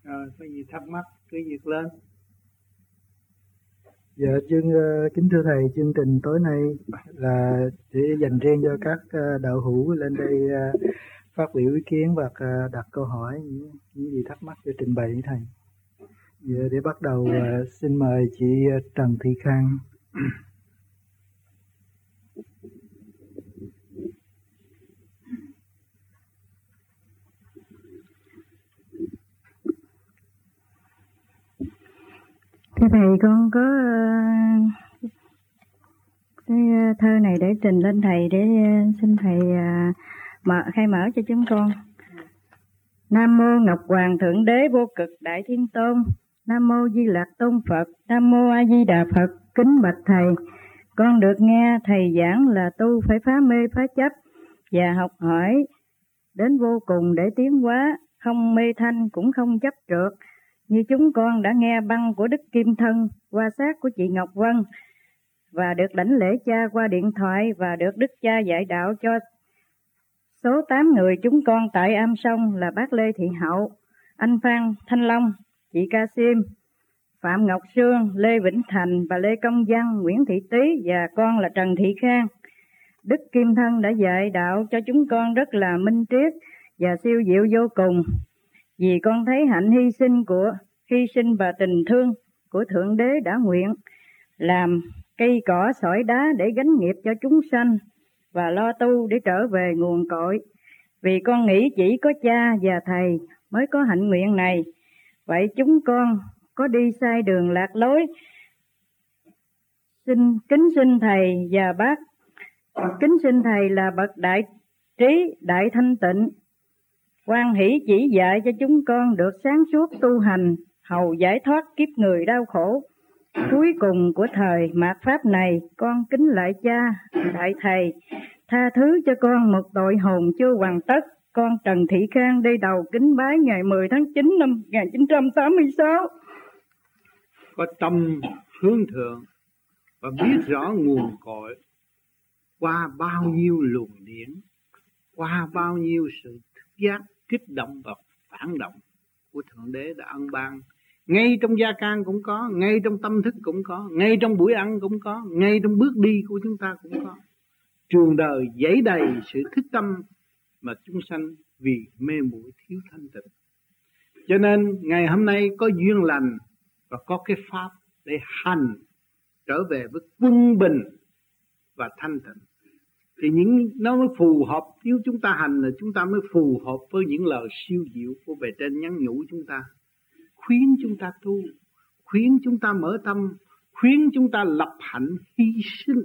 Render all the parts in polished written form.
Có gì thắc mắc cứ việc lên. Dạ, kính thưa thầy, chương trình tối nay là để dành riêng cho các đạo hữu lên đây phát biểu ý kiến và đặt câu hỏi những gì thắc mắc để trình bày với thầy. Giờ để bắt đầu xin mời chị Trần Thị Khang. Thưa thầy, con có cái thơ này để trình lên thầy, để xin thầy khai mở cho chúng con. Nam mô Ngọc Hoàng Thượng Đế Vô Cực Đại Thiên Tôn. Nam mô Di Lặc Tôn Phật. Nam mô A Di Đà Phật. Kính bạch thầy, con được nghe thầy giảng là tu phải phá mê phá chấp và học hỏi đến vô cùng để tiến hóa, không mê thanh cũng không chấp trượt. Như chúng con đã nghe băng của Đức Kim Thân qua xác của chị Ngọc Vân, và được đảnh lễ cha qua điện thoại, và được Đức Cha dạy đạo cho số 8 người chúng con tại Am Sông là bác Lê Thị Hậu, anh Phan Thanh Long, chị Ca Sim, Phạm Ngọc Sương, Lê Vĩnh Thành và Lê Công Văn, Nguyễn Thị Tý và con là Trần Thị Khang. Đức Kim Thân đã dạy đạo cho chúng con rất là minh triết và siêu diệu vô cùng. Vì con thấy hạnh hy sinh và tình thương của Thượng Đế đã nguyện làm cây cỏ sỏi đá để gánh nghiệp cho chúng sanh và lo tu để trở về nguồn cội. Vì con nghĩ chỉ có cha và thầy mới có hạnh nguyện này. Vậy chúng con có đi sai đường lạc lối, kính xin thầy và bác, kính xin thầy là bậc đại trí, đại thanh tịnh, hoan hỷ chỉ dạy cho chúng con được sáng suốt tu hành, hầu giải thoát kiếp người đau khổ. Cuối cùng của thời mạt pháp này, con kính lại cha, đại thầy, tha thứ cho con một tội hồn chưa hoàn tất. Con Trần Thị Khang đây đầu kính bái ngày 10 tháng 9 năm 1986. Có tâm hướng thượng và biết rõ nguồn cội, qua bao nhiêu luồng điển, qua bao nhiêu sự thức giác, kích động và phản động của Thượng Đế đã ân ban. Ngay trong gia can cũng có, ngay trong tâm thức cũng có, ngay trong buổi ăn cũng có, ngay trong bước đi của chúng ta cũng có. Trường đời dẫy đầy sự thức tâm mà chúng sanh vì mê muội thiếu thanh tịnh. Cho nên ngày hôm nay có duyên lành và có cái pháp để hành trở về với quân bình và thanh tịnh. Thì nó mới phù hợp. Nếu chúng ta hành là chúng ta mới phù hợp với những lời siêu diệu của bề trên nhắn nhủ chúng ta, khuyến chúng ta tu, khuyến chúng ta mở tâm, khuyến chúng ta lập hạnh hy sinh,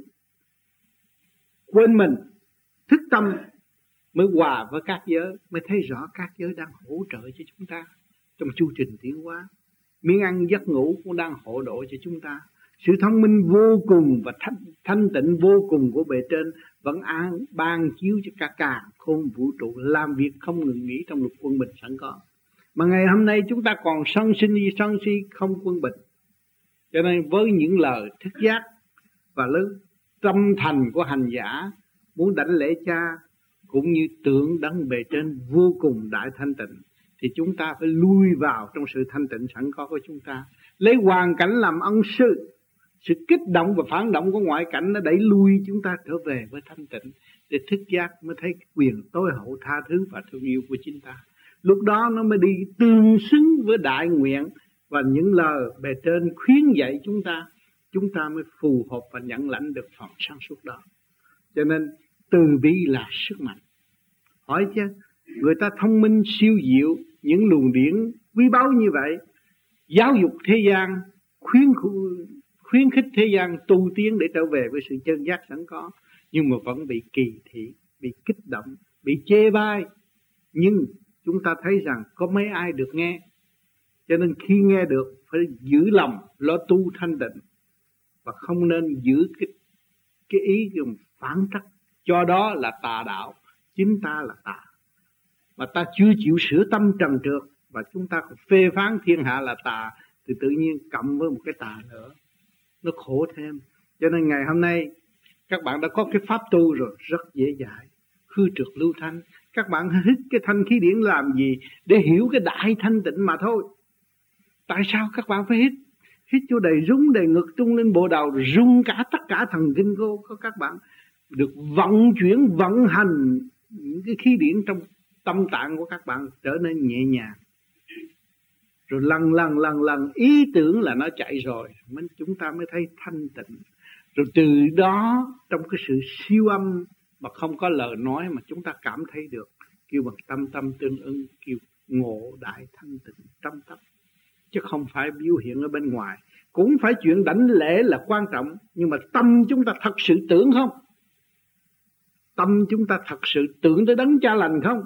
quên mình, thức tâm, mới hòa với các giới, mới thấy rõ các giới đang hỗ trợ cho chúng ta trong chu trình tiến hóa. Miếng ăn giấc ngủ cũng đang hộ độ cho chúng ta. Sự thông minh vô cùng và thanh tịnh vô cùng của bề trên vẫn ban chiếu cho cả càn khôn vũ trụ làm việc không ngừng nghỉ trong luật quân bình sẵn có. Mà ngày hôm nay chúng ta còn sân si không quân bình. Cho nên với những lời thức giác và lớn tâm thành của hành giả muốn đảnh lễ cha cũng như tượng đấng bề trên vô cùng đại thanh tịnh, thì chúng ta phải lui vào trong sự thanh tịnh sẵn có của chúng ta, lấy hoàn cảnh làm ân sư. Sự kích động và phản động của ngoại cảnh nó đẩy lui chúng ta trở về với thanh tịnh, để thức giác mới thấy quyền tối hậu tha thứ và thương yêu của chính ta. Lúc đó nó mới đi tương xứng với đại nguyện và những lời bề trên khuyến dạy chúng ta mới phù hợp và nhận lãnh được phần sáng suốt đó. Cho nên từ bi là sức mạnh. Hỏi chứ, người ta thông minh siêu diệu, những luồng điển quý báu như vậy, giáo dục thế gian, khuyến khích thế gian tu tiến để trở về với sự chân giác sẵn có, nhưng mà vẫn bị kỳ thị, bị kích động, bị chê bai. Nhưng chúng ta thấy rằng có mấy ai được nghe. Cho nên khi nghe được phải giữ lòng lo tu thanh tịnh, và không nên giữ cái ý phản trắc, cho đó là tà đạo. Chính ta là tà, mà ta chưa chịu sửa tâm trần trượt, và chúng ta còn phê phán thiên hạ là tà, thì tự nhiên cộng với một cái tà nữa, nó khổ thêm. Cho nên ngày hôm nay các bạn đã có cái pháp tu rồi, rất dễ dãi. Hư trượt lưu thanh, các bạn hít cái thanh khí điển làm gì? Để hiểu cái đại thanh tịnh mà thôi. Tại sao các bạn phải hít? Hít chỗ đầy rung đầy ngực trung lên bộ đầu, rồi rung cả tất cả thần kinh của các bạn, được vận chuyển vận hành những cái khí điển trong tâm tạng của các bạn trở nên nhẹ nhàng. Rồi lần ý tưởng là nó chạy rồi, chúng ta mới thấy thanh tịnh. Rồi từ đó trong cái sự siêu âm mà không có lời nói mà chúng ta cảm thấy được, kêu bằng tâm tâm tương ưng, kêu ngộ đại thanh tịnh trong tâm. Chứ không phải biểu hiện ở bên ngoài. Cũng phải chuyện đảnh lễ là quan trọng, nhưng mà tâm chúng ta thật sự tưởng không? Tâm chúng ta thật sự tưởng tới đấng cha lành không?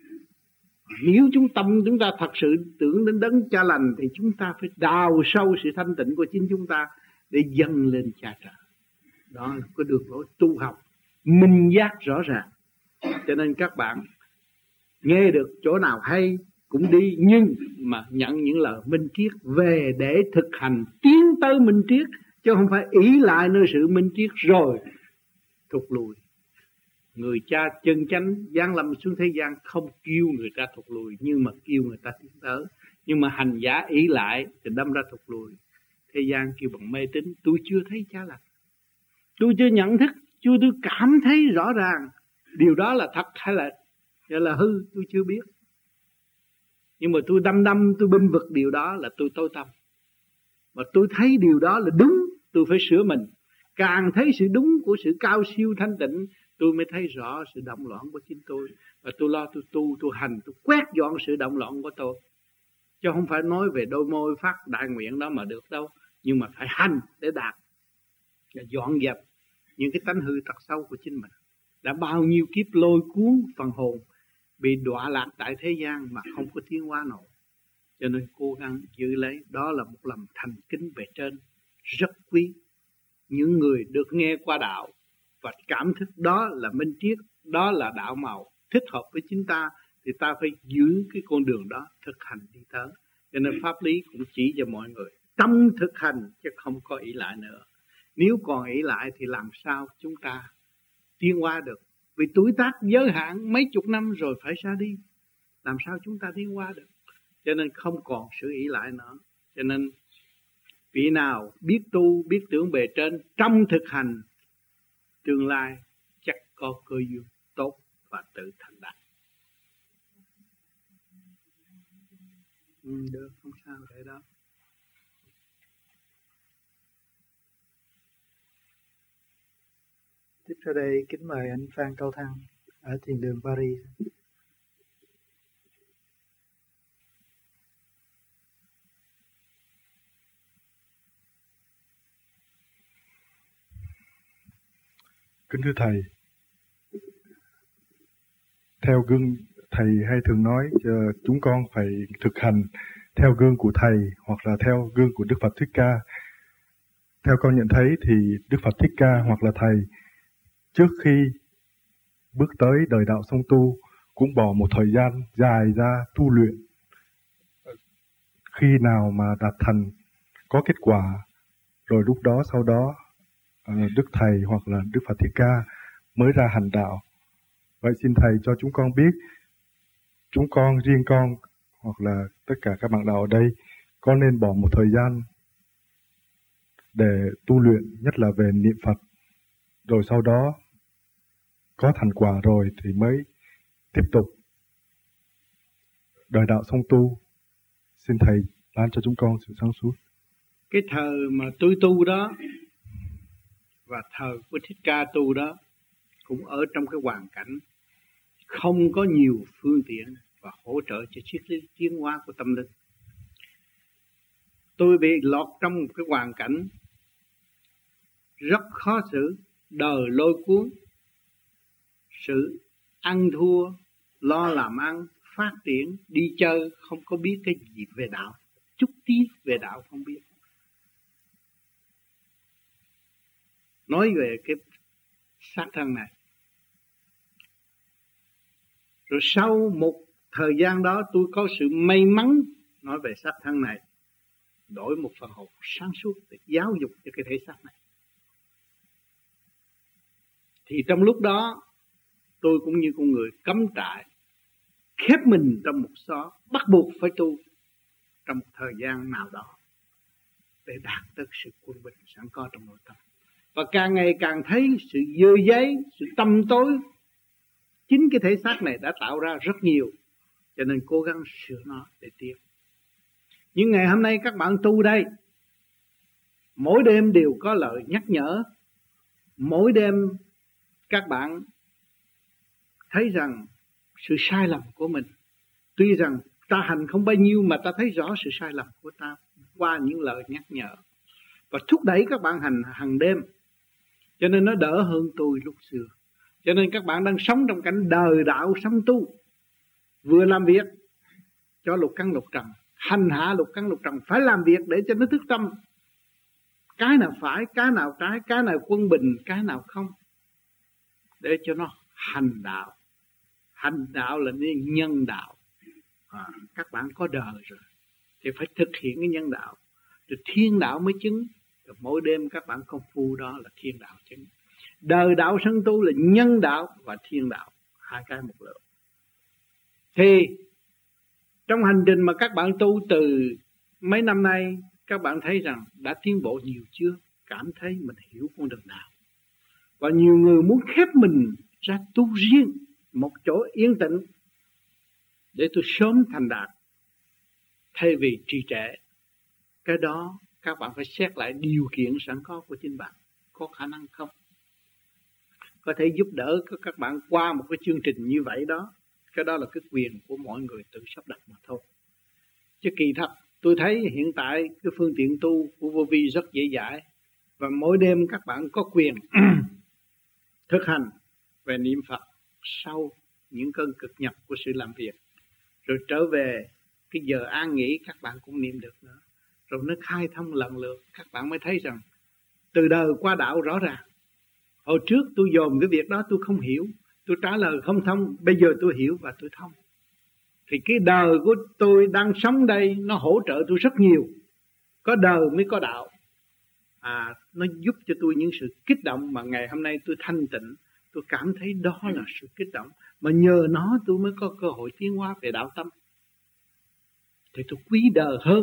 Nếu tâm chúng ta thật sự tưởng đến đấng cha lành thì chúng ta phải đào sâu sự thanh tịnh của chính chúng ta để dâng lên cha trời. Đó là cái đường lối tu học minh giác rõ ràng. Cho nên các bạn nghe được chỗ nào hay cũng đi, nhưng mà nhận những lời minh triết về để thực hành tiến tới minh triết, chứ không phải ỷ lại nơi sự minh triết rồi thụt lùi. Người cha chân chánh giáng lâm xuống thế gian không kêu người ta thụt lùi, nhưng mà kêu người ta tiến tới. Nhưng mà hành giả ỷ lại thì đâm ra thụt lùi. Thế gian kêu bằng mê tín. Tôi chưa thấy cha lành, tôi chưa nhận thức, tôi cảm thấy rõ ràng điều đó là thật hay là hư, tôi chưa biết. Nhưng mà tôi đâm tôi binh vực điều đó là tôi tối tâm. Mà tôi thấy điều đó là đúng, tôi phải sửa mình. Càng thấy sự đúng của sự cao siêu thanh tịnh, tôi mới thấy rõ sự động loạn của chính tôi. Và tôi lo tôi tu, tôi hành, tôi quét dọn sự động loạn của tôi. Chứ không phải nói về đôi môi phát đại nguyện đó mà được đâu. Nhưng mà phải hành để đạt. Và dọn dẹp những cái tánh hư tật xấu của chính mình. Đã bao nhiêu kiếp lôi cuốn phần hồn bị đọa lạc tại thế gian mà không có tiến hóa nổi. Cho nên cố gắng giữ lấy. Đó là một lòng thành kính bề trên rất quý. Những người được nghe qua đạo và cảm thức đó là minh triết, đó là đạo màu thích hợp với chúng ta, thì ta phải giữ cái con đường đó thực hành đi tới. Cho nên pháp lý cũng chỉ cho mọi người tâm thực hành, chứ không có ỷ lại nữa. Nếu còn ỷ lại thì làm sao chúng ta tiến hóa được? Vì tuổi tác giới hạn mấy chục năm rồi phải ra đi, làm sao chúng ta tiến hóa được? Cho nên không còn sự ỷ lại nữa. Cho nên vị nào biết tu, biết tưởng bề trên, trong thực hành, tương lai chắc có cơ duyên tốt và tự thành đạt. Được, không sao vậy đó. Tiếp sau đây kính mời anh Phan Cao Thăng ở thiền đường Paris. Kính thưa Thầy, theo gương Thầy hay thường nói chúng con phải thực hành theo gương của Thầy hoặc là theo gương của Đức Phật Thích Ca. Theo con nhận thấy thì Đức Phật Thích Ca hoặc là Thầy trước khi bước tới đời đạo song tu cũng bỏ một thời gian dài ra tu luyện. Khi nào mà đạt thành có kết quả, rồi lúc đó sau đó Đức Thầy hoặc là Đức Phật Thích Ca mới ra hành đạo. Vậy xin Thầy cho chúng con biết, chúng con, riêng con hoặc là tất cả các bạn đạo ở đây có nên bỏ một thời gian để tu luyện, nhất là về niệm Phật, rồi sau đó có thành quả rồi thì mới tiếp tục đời đạo song tu. Xin Thầy ban cho chúng con sự sáng suốt. Cái thời mà tôi tu đó và thời của Thích Ca tu đó cũng ở trong cái hoàn cảnh không có nhiều phương tiện và hỗ trợ cho triết lý tiến hóa của tâm linh. Tôi bị lọt trong một cái hoàn cảnh rất khó xử, đời lôi cuốn, sự ăn thua, lo làm ăn, phát triển, đi chơi, không có biết cái gì về đạo, chút tí về đạo không biết. Nói về cái xác thân này, rồi sau một thời gian đó tôi có sự may mắn nói về xác thân này, đổi một phần hồn sáng suốt để giáo dục cho cái thể xác này. Thì trong lúc đó tôi cũng như con người cắm trại, khép mình trong một xó, bắt buộc phải tu trong một thời gian nào đó để đạt tới sự quân bình sẵn có trong nội tâm. Và càng ngày càng thấy sự dơ giấy, sự tâm tối. Chính cái thể xác này đã tạo ra rất nhiều, cho nên cố gắng sửa nó để tiến. Nhưng ngày hôm nay các bạn tu đây, mỗi đêm đều có lời nhắc nhở. Mỗi đêm các bạn thấy rằng sự sai lầm của mình. Tuy rằng ta hành không bao nhiêu mà ta thấy rõ sự sai lầm của ta qua những lời nhắc nhở. Và thúc đẩy các bạn hành hàng đêm. Cho nên nó đỡ hơn tôi lúc xưa. Cho nên các bạn đang sống trong cảnh đời đạo sống tu. Vừa làm việc cho lục căn lục trần, hành hạ lục căn lục trần, phải làm việc để cho nó thức tâm. Cái nào phải, cái nào trái, cái nào quân bình, cái nào không, để cho nó hành đạo. Hành đạo là nhân đạo. Các bạn có đời rồi thì phải thực hiện cái nhân đạo, rồi thiên đạo mới chứng. Rồi mỗi đêm các bạn công phu đó là thiên đạo chứng. Đời đạo sân tu là nhân đạo và thiên đạo, hai cái một lượng. Thì trong hành trình mà các bạn tu từ mấy năm nay, các bạn thấy rằng đã tiến bộ nhiều chưa? Cảm thấy mình hiểu con đường nào. Và nhiều người muốn khép mình ra tu riêng một chỗ yên tĩnh để tôi sớm thành đạt, thay vì trì trệ. Cái đó các bạn phải xét lại điều kiện sẵn có của chính bạn, có khả năng không? Có thể giúp đỡ các bạn qua một cái chương trình như vậy đó. Cái đó là cái quyền của mọi người tự sắp đặt mà thôi. Chứ kỳ thật tôi thấy hiện tại cái phương tiện tu của Vô Vi rất dễ dãi. Và mỗi đêm các bạn có quyền thực hành về niệm Phật sau những cơn cực nhập của sự làm việc. Rồi trở về cái giờ an nghỉ các bạn cũng niệm được nữa. Rồi nó khai thông lần lượt, các bạn mới thấy rằng từ đời qua đạo rõ ràng. Hồi trước tôi dồn cái việc đó tôi không hiểu, tôi trả lời không thông, bây giờ tôi hiểu và tôi thông. Thì cái đời của tôi đang sống đây nó hỗ trợ tôi rất nhiều. Có đời mới có đạo. Nó giúp cho tôi những sự kích động mà ngày hôm nay tôi thanh tịnh. Tôi cảm thấy đó là sự kích động. Mà nhờ nó tôi mới có cơ hội tiến hóa về đạo tâm. Thì tôi quý đời hơn.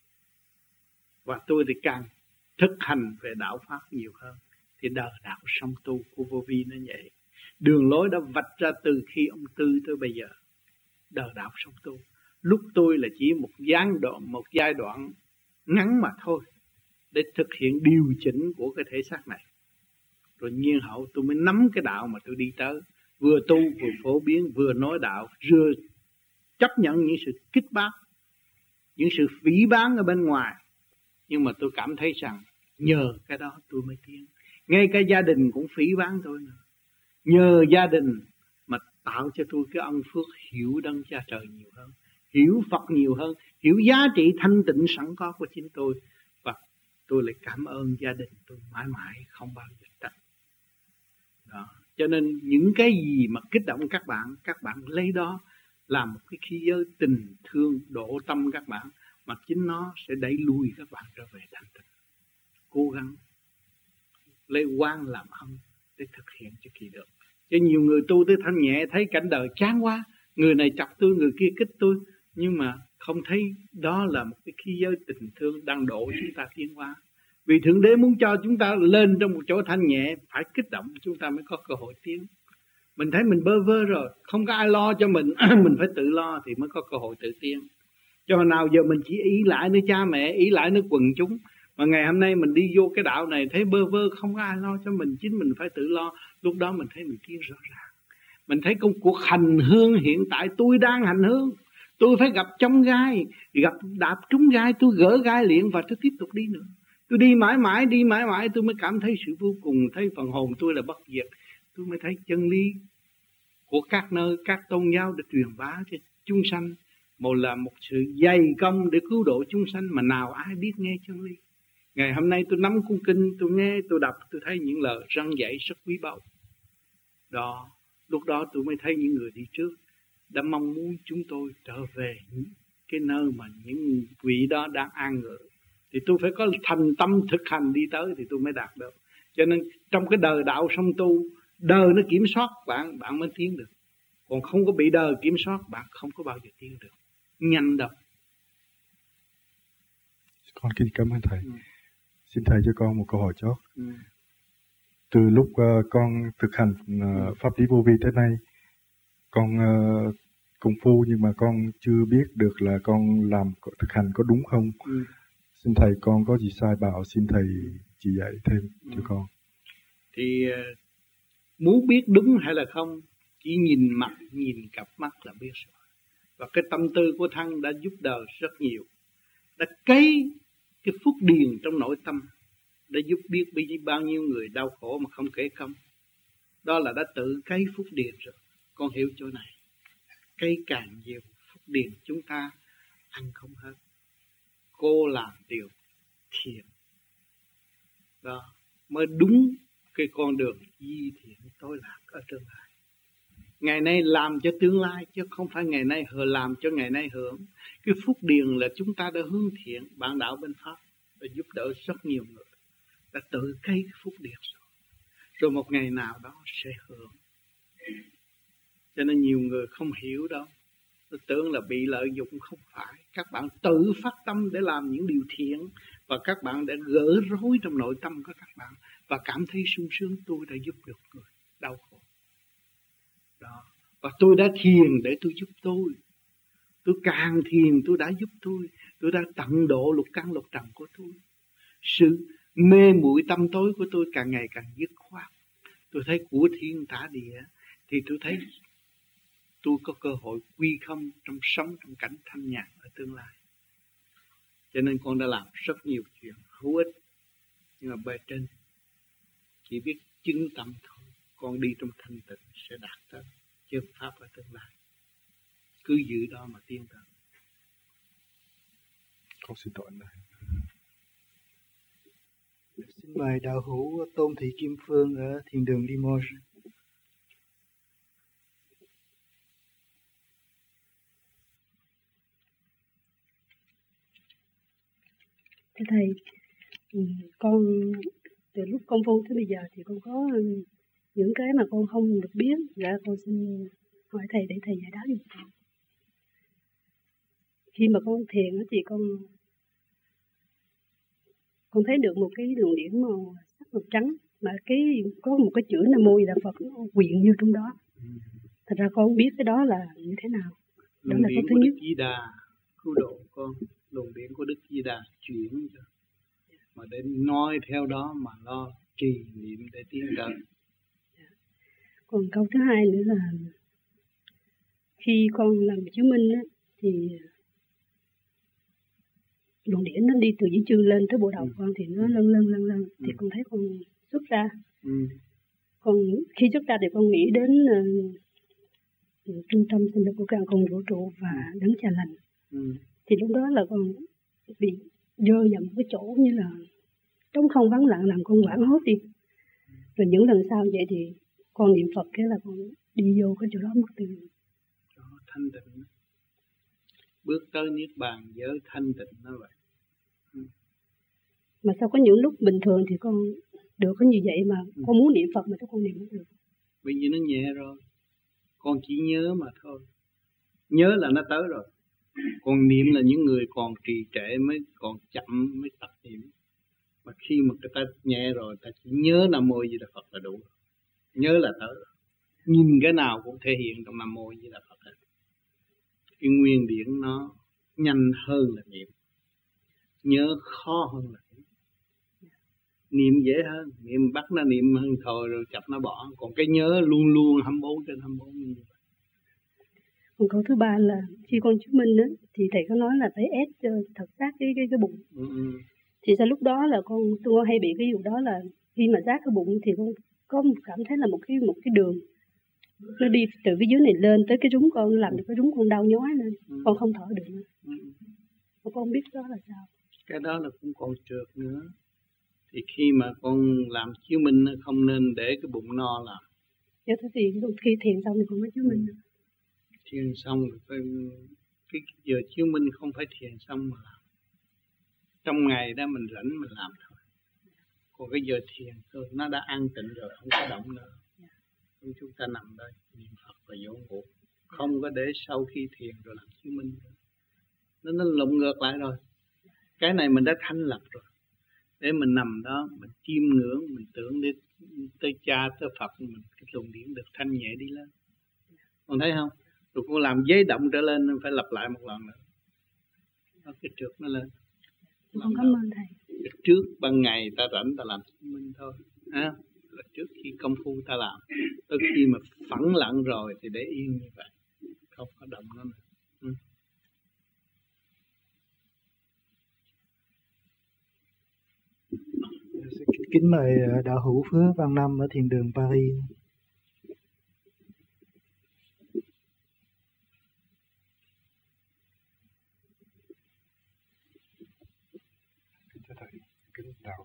Và tôi thì càng thực hành về đạo Pháp nhiều hơn. Thì đời đạo song tu của Vô Vi nó vậy. Đường lối đã vạch ra từ khi ông Tư tới bây giờ. Đời đạo song tu. Lúc tôi là chỉ một giai đoạn ngắn mà thôi. Để thực hiện điều chỉnh của cái thể xác này. Rồi nhiên hậu tôi mới nắm cái đạo mà tôi đi tới. Vừa tu vừa phổ biến, vừa nói đạo, vừa chấp nhận những sự kích bác, những sự phỉ báng ở bên ngoài. Nhưng mà tôi cảm thấy rằng nhờ cái đó tôi mới tiến. Ngay cả gia đình cũng phỉ báng tôi nữa. Nhờ gia đình mà tạo cho tôi cái ân phước hiểu Đấng Cha Trời nhiều hơn, hiểu Phật nhiều hơn, hiểu giá trị thanh tịnh sẵn có của chính tôi. Và tôi lại cảm ơn gia đình tôi mãi mãi không bao giờ trách. Đó. Cho nên những cái gì mà kích động các bạn lấy đó làm một cái khí giới tình thương độ tâm các bạn, mà chính nó sẽ đẩy lùi các bạn trở về thanh tịnh. Cố gắng lấy quan làm ân để thực hiện cho kỳ được. Chứ nhiều người tu tới thanh nhẹ thấy cảnh đời chán quá, người này chọc tôi, người kia kích tôi, nhưng mà không thấy đó là một cái khí giới tình thương đang độ chúng ta tiến hóa. Vì Thượng Đế muốn cho chúng ta lên trong một chỗ thanh nhẹ, phải kích động chúng ta mới có cơ hội tiến. Mình thấy mình bơ vơ rồi, không có ai lo cho mình, mình phải tự lo thì mới có cơ hội tự tiến. Cho nào giờ mình chỉ ý lại nơi cha mẹ, ý lại nơi quần chúng. Mà ngày hôm nay mình đi vô cái đạo này thấy bơ vơ, không có ai lo cho mình, chính mình phải tự lo. Lúc đó mình thấy mình tiến rõ ràng. Mình thấy công cuộc hành hương hiện tại tôi đang hành hương. Tôi phải gặp trong gai, gặp đạp trúng gai, tôi gỡ gai liền và tôi tiếp tục đi nữa. Tôi đi mãi mãi tôi mới cảm thấy sự vô cùng, thấy phần hồn tôi là bất diệt. Tôi mới thấy chân lý của các nơi, các tôn giáo để truyền bá cho chúng sanh. Một là một sự dày công để cứu độ chúng sanh mà nào ai biết nghe chân lý. Ngày hôm nay tôi nắm cuốn kinh, tôi nghe, tôi đọc, tôi thấy những lời răn dạy rất quý báu. Đó, lúc đó tôi mới thấy những người đi trước đã mong muốn chúng tôi trở về cái nơi mà những vị đó đang an ngự. Thì tôi phải có thành tâm thực hành đi tới thì tôi mới đạt được. Cho nên trong cái đời đạo song tu, đời nó kiểm soát bạn, bạn mới tiến được. Còn không có bị đời kiểm soát, bạn không có bao giờ tiến được. Nhanh đâu. Con kính cảm ơn thầy. Xin thầy cho con một câu hỏi chót. Ừ. Từ lúc con thực hành pháp lý vô vi tới nay, con công phu nhưng mà con chưa biết được là con làm thực hành có đúng không. Xin thầy, con có gì sai bảo, xin thầy chỉ dạy thêm cho con. Thì muốn biết đúng hay là không, chỉ nhìn mặt, nhìn cặp mắt là biết rồi. Và cái tâm tư của thân đã giúp đời rất nhiều, đã cấy cái phúc điền trong nội tâm, đã giúp biết bao nhiêu người đau khổ mà không kể công. Đó là đã tự cấy phúc điền rồi. Con hiểu chỗ này, cấy càng nhiều phúc điền chúng ta ăn không hết. Cô làm điều thiện, đó mới đúng cái con đường di thiện tối lạc ở tương lai. Ngày nay làm cho tương lai, chứ không phải ngày nay làm cho ngày nay hưởng. Cái phúc điền là chúng ta đã hướng thiện, bản đạo bên Pháp đã giúp đỡ rất nhiều người, đã tự cấy cái phúc điền rồi một ngày nào đó sẽ hưởng. Cho nên nhiều người không hiểu đâu, tôi tưởng là bị lợi dụng. Không phải, các bạn tự phát tâm để làm những điều thiện, và các bạn đã gỡ rối trong nội tâm của các bạn và cảm thấy sung sướng. Tôi đã giúp được người đau khổ đó, và tôi đã thiền để tôi giúp tôi càng thiền tôi đã giúp tôi đã tận độ lục căn lục trần của tôi. Sự mê muội tâm tối của tôi càng ngày càng dứt khoát. Tôi thấy của thiên tả địa thì tôi thấy tôi có cơ hội quy không trong sống trong cảnh thanh nhàn ở tương lai. Cho nên con đã làm rất nhiều chuyện hữu ích, nhưng mà bề trên chỉ biết chứng tâm thôi. Con đi trong thanh tịnh sẽ đạt tới chân pháp ở tương lai. Cứ giữ đó mà tiến tới. Con xin tội này. Xin mời đạo hữu Tôn Thị Kim Phương ở thiền đường Limoges. Thưa thầy, con từ lúc công phu tới bây giờ thì con có những cái mà con không được biết, dạ con xin hỏi thầy để thầy giải đáp giùm con. Khi mà con thiền thì con thấy được một cái luồng điển màu sắc màu trắng, mà có một cái chữ Nam Mô Di Đà Phật nó quyện vô trong đó. Thật ra con không biết cái đó là như thế nào. Đó là cái thứ nhất. Đức Di Đà cứu độ con, luồng điển của Đức Di Đà chuyển cho, mà để nói theo đó mà lo trì niệm để tiến tới. Còn câu thứ hai nữa là khi con làm chứng minh á, thì luồng điển nó đi từ dưới chân lên tới bộ đầu con thì nó lân thì con thấy con xuất ra. Còn khi xuất ra thì con nghĩ đến trung tâm sinh lực của căn con vũ trụ và đấng cha lành. Thì lúc đó là con bị dơ vào một cái chỗ như là trống không vắng lặng, làm con hoảng hốt đi. Rồi những lần sau vậy thì con niệm Phật cái là con đi vô cái chỗ đó mất tiêu. Thanh tịnh, bước tới niết bàn với thanh tịnh nó vậy. Mà sao có những lúc bình thường thì con được có như vậy mà con muốn niệm Phật mà sao con niệm không được? Bởi vì nó nhẹ rồi, con chỉ nhớ mà thôi. Nhớ là nó tới rồi. Còn niệm là những người còn trì trệ mới còn chậm mới tập niệm. Mà khi mà người ta nhẹ rồi, ta chỉ nhớ Nam Mô Di Đà Phật là đủ. Nhớ là tới rồi. Nhìn cái nào cũng thể hiện trong Nam Mô Di Đà Phật hết. Cái nguyên điển nó nhanh hơn là niệm, nhớ khó hơn là niệm. Niệm dễ hơn, niệm bắt nó niệm hơn thôi rồi chập nó bỏ. Còn cái nhớ luôn luôn 24/24 như vậy. Còn câu thứ ba là khi con chứng minh á, thì thầy có nói là phải ép cho thật sát cái bụng. Thì sau lúc đó là tôi hay bị cái vụ đó là khi mà giác cái bụng thì con có cảm thấy là một cái đường nó đi từ cái dưới này lên tới cái rúng con, làm được cái rúng con đau nhói lên, con không thở được nữa. Mà con không biết đó là sao. Cái đó là cũng còn trượt nữa. Thì khi mà con làm chiếu minh không nên để cái bụng no làm. Dạ thế thì khi thiền xong thì con mới chiếu minh. Thiền xong rồi cái giờ chiếu minh không phải thiền xong mà làm. Trong ngày đó mình rảnh mình làm thôi. Còn cái giờ thiền thôi nó đã an tịnh rồi, không có động nữa. Chúng ta nằm đây niệm Phật và dỗ ngủ, không có để sau khi thiền rồi làm chiếu minh nữa. Nó lộn ngược lại rồi. Cái này mình đã thanh lập rồi. Để mình nằm đó, mình chiêm ngưỡng, mình tưởng đến tới Cha, tới Phật, mình cái luồng điển được thanh nhẹ đi lên. Con thấy không? Rồi con làm giấy động trở lên, phải lặp lại một lần nữa. Đó, cái trượt nó lên. Con cảm ơn thầy. Cái trước ban ngày ta rảnh ta làm chứng minh thôi. À, là trước khi công phu ta làm. Tới khi mà phẳng lặng rồi thì để yên như vậy. Không có động nó nữa. Kính mời đạo hữu Phước Văn Năm ở thiền đường Paris. Thưa thầy, kính đạo.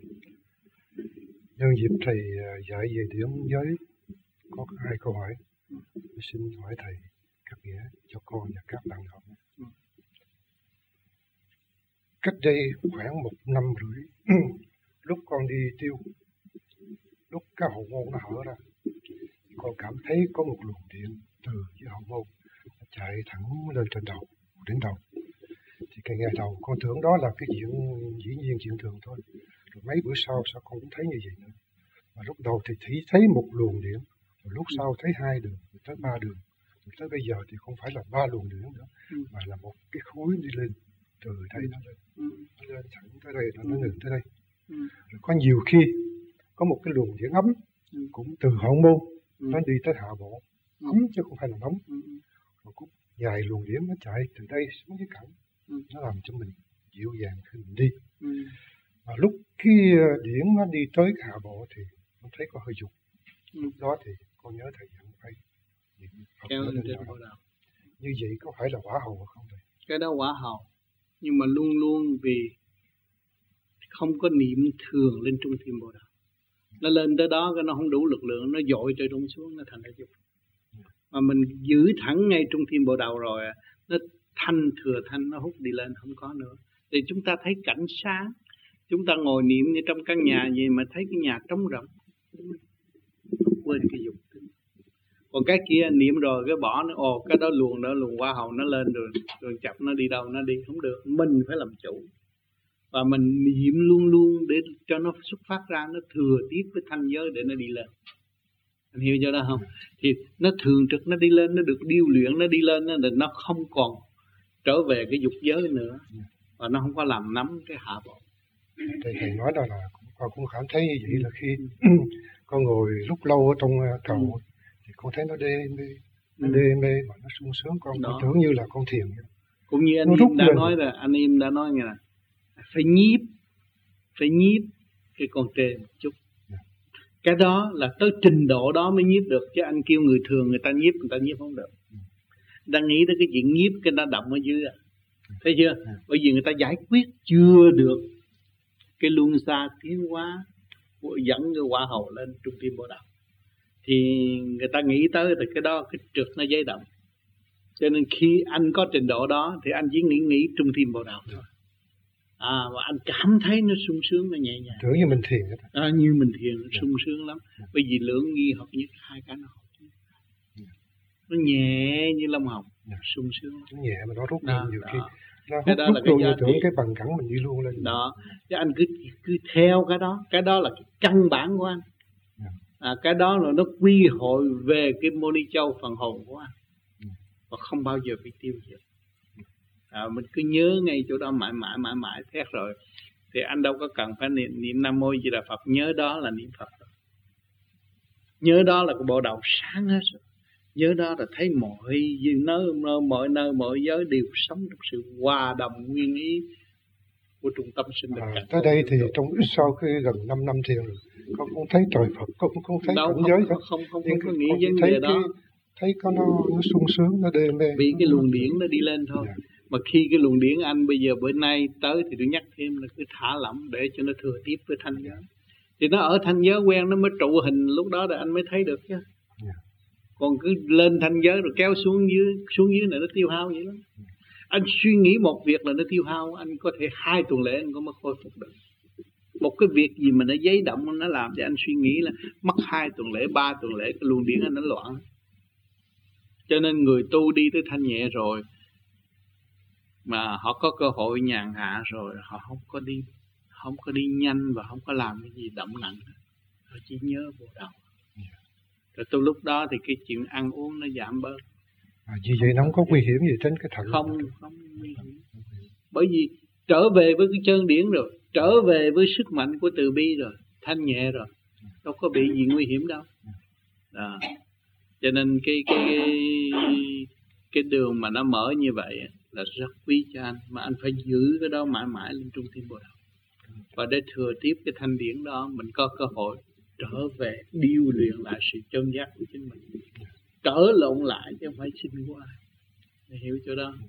Nhân dịp thầy dạy về điểm giới, có 2 câu hỏi. Tôi xin hỏi thầy các nghĩa cho con và các bạn học. Cách đây khoảng 1 năm rưỡi, lúc con đi tiêu, lúc cái hậu môn nó hở ra, con cảm thấy có một luồng điện từ dưới hậu môn chạy thẳng lên trên đầu, đến đầu. Thì cái ngày đầu con tưởng đó là cái chuyện dĩ nhiên chuyện thường thôi. Rồi mấy bữa sau sao con cũng thấy như vậy nữa. Mà lúc đầu thì chỉ thấy một luồng điện, rồi lúc sau thấy 2 đường, rồi tới 3 đường. Rồi tới bây giờ thì không phải là 3 luồng điện nữa, mà là một cái khối đi lên, từ đây nó lên, nó lên thẳng tới đây, nó ngừng tới đây. Rồi có nhiều khi có một cái luồng điện ấm cũng từ hậu môn nó đi tới hạ bộ, ấm chứ không phải là nóng. Rồi cũng dài luồng điện nó chạy từ đây xuống dưới cẳng, nó làm cho mình dịu dàng khi mình đi. Mà lúc khi điển nó đi tới hạ bộ thì con thấy có hơi dục. Lúc đó thì con nhớ thầy dặn phải kéo lên trên bộ đầu. Như vậy có phải là quả hầu không thầy? Cái đó quả hầu, nhưng mà luôn luôn vì không có niệm thường lên trung tim bộ đầu. Nó lên tới đó cái nó không đủ lực lượng, nó dội trời đông xuống, nó thành ra dục. Mà mình giữ thẳng ngay trung tim bộ đầu rồi, nó thanh thừa thanh, nó hút đi lên không có nữa. Thì chúng ta thấy cảnh sáng, chúng ta ngồi niệm như trong căn nhà gì mà thấy cái nhà trống rỗng, quên cái dục. Còn cái kia niệm rồi cái bỏ nó, cái đó luồng qua hầu nó lên rồi chập nó đi đâu nó đi không được, mình phải làm chủ. Và mình niệm luôn luôn để cho nó xuất phát ra, nó thừa tiếp với thanh giới để nó đi lên. Anh hiểu cho đó không? Thì nó thường trực nó đi lên, nó được điêu luyện, nó đi lên, nó không còn trở về cái dục giới nữa. Và nó không có làm nắm cái hạ bộ. Thầy nói đó là con cũng cảm thấy như vậy, là khi con ngồi lúc lâu ở trong cầu thì con thấy nó đê mê mà nó sung sướng, con tưởng như là con thiền. Cũng như anh em đã nói nghe là phải nhiếp cái con trê một chút. Cái đó là tới trình độ đó mới nhiếp được, chứ anh kêu người thường người ta nhiếp không được. Đang nghĩ tới cái chuyện nhiếp cái nó động ở dưới, thấy chưa? Bởi vì người ta giải quyết chưa được cái luân xa tiến hóa dẫn cái quả hầu lên trung tim bộ đầu, thì người ta nghĩ tới thì cái đó cái trượt nó dây động. Cho nên khi anh có trình độ đó thì anh chỉ nghĩ trung tim bộ đầu thôi. Và anh cảm thấy nó sung sướng, nó nhẹ nhàng. Tưởng như mình thiền vậy. Như mình thiền nó sung sướng lắm. Bởi vì lưỡng nghi hợp nhất, 2 cái nó hợp nhất. Nó nhẹ như lông hồng, sung sướng lắm. Nó nhẹ mà nó rút lên nhiều khi. Nó cái đó là cái giá tưởng cái bằng cẳng mình đi luôn lên. Đó, chứ anh cứ theo cái đó là cái căn bản của anh. Cái đó là nó quy hội về cái Mô Ni Châu phần hồn của anh. Và không bao giờ bị tiêu diệt. Mình cứ nhớ ngay chỗ đó mãi thét rồi thì anh đâu có cần phải niệm Nam Mô Di Đà Phật. Nhớ đó là niệm Phật rồi. Nhớ đó là cái bộ đầu sáng hết rồi. Nhớ đó là thấy mọi nơi mọi giới đều sống trong sự hòa đồng nguyên ý của trung tâm sinh mệnh. Tới đây thì sau khi gần 5 năm thiền rồi, con cũng thấy trời Phật, con cũng không thấy cảnh giới hết. Không có nghĩ vấn đề đó. Thấy có nó sung sướng, nó đê mê. Vì cái luồng điển nó đi lên thôi. Mà khi cái luồng điển anh bây giờ bữa nay tới thì tôi nhắc thêm là cứ thả lỏng để cho nó thừa tiếp với thanh giới. Thì nó ở thanh giới quen nó mới trụ hình, lúc đó là anh mới thấy được chứ. Còn cứ lên thanh giới rồi kéo xuống dưới này nó tiêu hao vậy lắm. Anh suy nghĩ một việc là nó tiêu hao, anh có thể 2 tuần lễ anh có mới khôi phục được. Một cái việc gì mà nó giấy động nó làm cho anh suy nghĩ là mất 2 tuần lễ, 3 tuần lễ cái luồng điển anh nó loạn. Cho nên người tu đi tới thanh nhẹ rồi mà họ có cơ hội nhàn hạ rồi họ không có đi nhanh và không có làm cái gì động nặng, họ chỉ nhớ Bồ Đầu. Rồi từ lúc đó thì cái chuyện ăn uống nó giảm bớt. Vì vậy nó không có nguy hiểm gì trên cái thận? Không nguy hiểm. Bởi vì trở về với cái chân điển rồi, trở về với sức mạnh của từ bi rồi, thanh nhẹ rồi, đâu có bị gì nguy hiểm đâu. Cho nên cái đường mà nó mở như vậy là rất quý cho anh, mà anh phải giữ cái đó mãi mãi lên trung tâm Bồ Đầu. Và để thừa tiếp cái thanh điển đó, mình có cơ hội trở về điêu luyện lại sự chân giác của chính mình, trở lộn lại chứ không phải xin của ai. Để hiểu chỗ đó.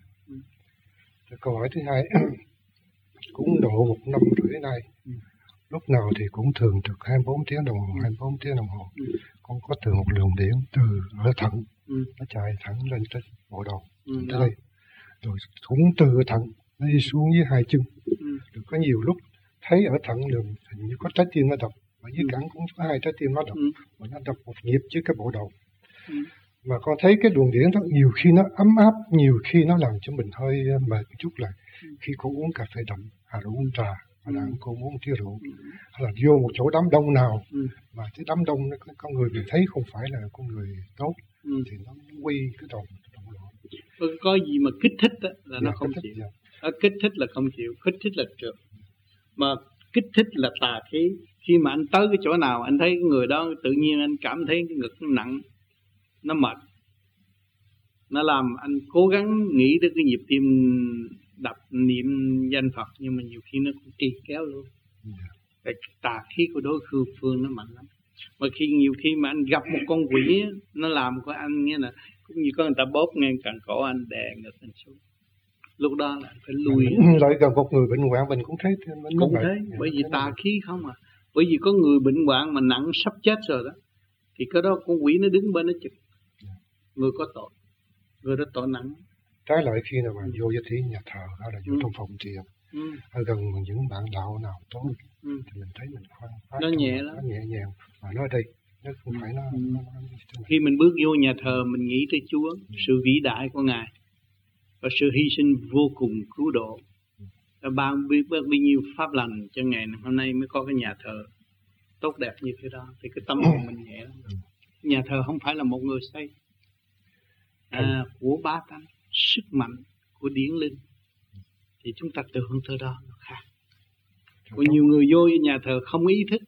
Câu hỏi thứ hai, cũng độ 1 năm rưỡi nay, lúc nào thì cũng thường trực 24 tiếng đồng hồ, 24 tiếng đồng hồ. Con có từ một luồng điển từ ở thận, nó chạy thẳng lên trên Bộ Đầu, tới đây. Rồi cũng từ thận, nó đi xuống dưới 2 chân. Rồi có nhiều lúc thấy ở thận đường hình như có trái tim nó đập, ở dưới cẳng cũng có 2 trái tim nó đập, mà nó đập một nhịp trước cái Bộ Đầu. Mà con thấy cái luồng điển đó nhiều khi nó ấm áp, nhiều khi nó làm cho mình hơi mệt một chút. Là khi cô uống cà phê đậm, hay là uống trà, hay là cô uống tí rượu, hay là vô một chỗ đám đông nào mà cái đám đông con người mình thấy không phải là con người tốt, thì nó quy cái đầu loạn. Có gì mà kích thích đó, là nó không chịu. Kích thích là không chịu, kích thích là trượt. Mà kích thích là tà khí. Khi mà anh tới cái chỗ nào anh thấy người đó tự nhiên anh cảm thấy cái ngực nó nặng, nó mệt, nó làm anh cố gắng nghĩ tới cái nhịp tim đập niệm danh Phật, nhưng mà nhiều khi nó cũng trì kéo luôn. Cái tà khí của đối phương nó mạnh lắm. Mà khi nhiều khi mà anh gặp một con quỷ, nó làm của anh nghĩa là cũng như có người ta bóp ngang cẳng cổ anh, đè ngực anh xuống. Lúc đó là phải lùi. Lại gần một người bệnh hoạn mình cũng thấy. Cũng thế, bởi vì tà khí không à. Bởi vì có người bệnh hoạn mà nặng sắp chết rồi đó, thì cái đó con quỷ nó đứng bên nó chụp. Người có tội, người đó tội nặng. Trái lại khi nào bạn vô cái nhà thờ hay là vô trong phòng thiền, ở gần những bạn đạo nào tốt, thì mình thấy mình khoan khoái, nó nhẹ lắm, nó nhẹ nhàng. Mà nó ở đây nó không phải nó khi mình bước vô nhà thờ mình nghĩ tới Chúa, sự vĩ đại của Ngài và sự hy sinh vô cùng cứu độ. Và bạn biết bao nhiêu pháp lành cho ngày hôm nay mới có cái nhà thờ tốt đẹp như thế đó, thì cái tâm hồn mình nhẹ lắm. Nhà thờ không phải là một người xây, của bá tánh, sức mạnh của điển linh, thì chúng ta tưởng tới đó nó khác. Có nhiều người vô nhà thờ không ý thức,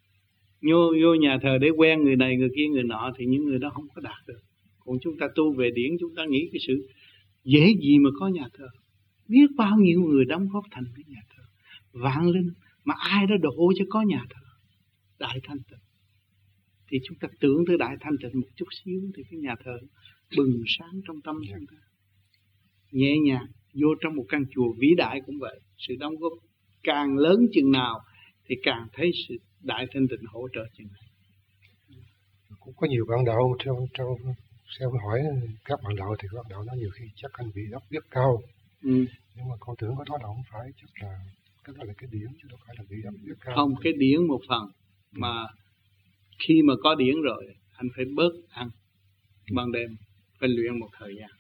vô nhà thờ để quen người này người kia người nọ, thì những người đó không có đạt được. Còn chúng ta tu về điển, chúng ta nghĩ cái sự dễ gì mà có nhà thờ. Biết bao nhiêu người đóng góp thành cái nhà thờ vạn linh, mà ai đã đổ cho có nhà thờ Đại Thanh Tịnh. Thì chúng ta tưởng tới Đại Thanh Tịnh một chút xíu, thì cái nhà thờ bừng sáng trong tâm chúng ta. Nhẹ nhàng vô trong một căn chùa vĩ đại cũng vậy, sự đóng góp càng lớn chừng nào thì càng thấy sự Đại Thanh Tịnh hỗ trợ chừng này. Cũng có nhiều bạn đạo theo hỏi các bạn đạo, thì các bạn đạo nói nhiều khi chắc anh bị óc biết cao, nhưng mà con tưởng cái đó không phải, chắc là cái đó là cái điển chứ đâu phải là bị óc biết cao. Không, cái điển một phần, mà khi mà có điển rồi anh phải bớt ăn ban đêm, phải luyện một thời gian,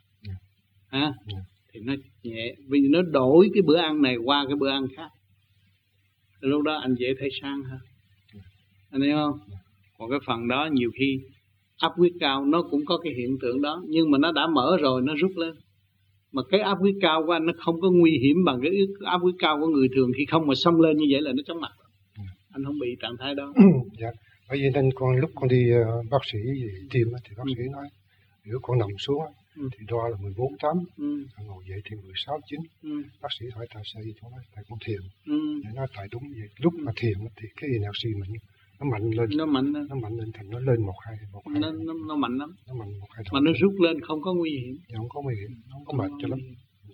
thì nó nhẹ, vì nó đổi cái bữa ăn này qua cái bữa ăn khác, lúc đó anh dễ thấy sang hơn, anh thấy không? Còn cái phần đó nhiều khi áp huyết cao nó cũng có cái hiện tượng đó, nhưng mà nó đã mở rồi nó rút lên. Mà cái áp huyết cao của anh nó không có nguy hiểm bằng cái áp huyết cao của người thường, khi không mà xông lên như vậy là nó chóng mặt. Anh không bị trạng thái đó. Dạ. Bởi vì nên lúc con đi bác sĩ tim thì bác sĩ nói nếu con nằm xuống thì đo là 14,8, ngồi dậy thì 16,9. Bác sĩ hỏi tại sao vậy? Cháu nói tại con thiền. Để nói tại đúng vậy. Lúc mà thiền thì cái energy mình nó mạnh lên, thành nó lên 1-2. Nó mạnh lắm. Nó mạnh 1-2. Mà nó rút lên không có nguy hiểm. Không có nguy hiểm, không có mệt cho lắm.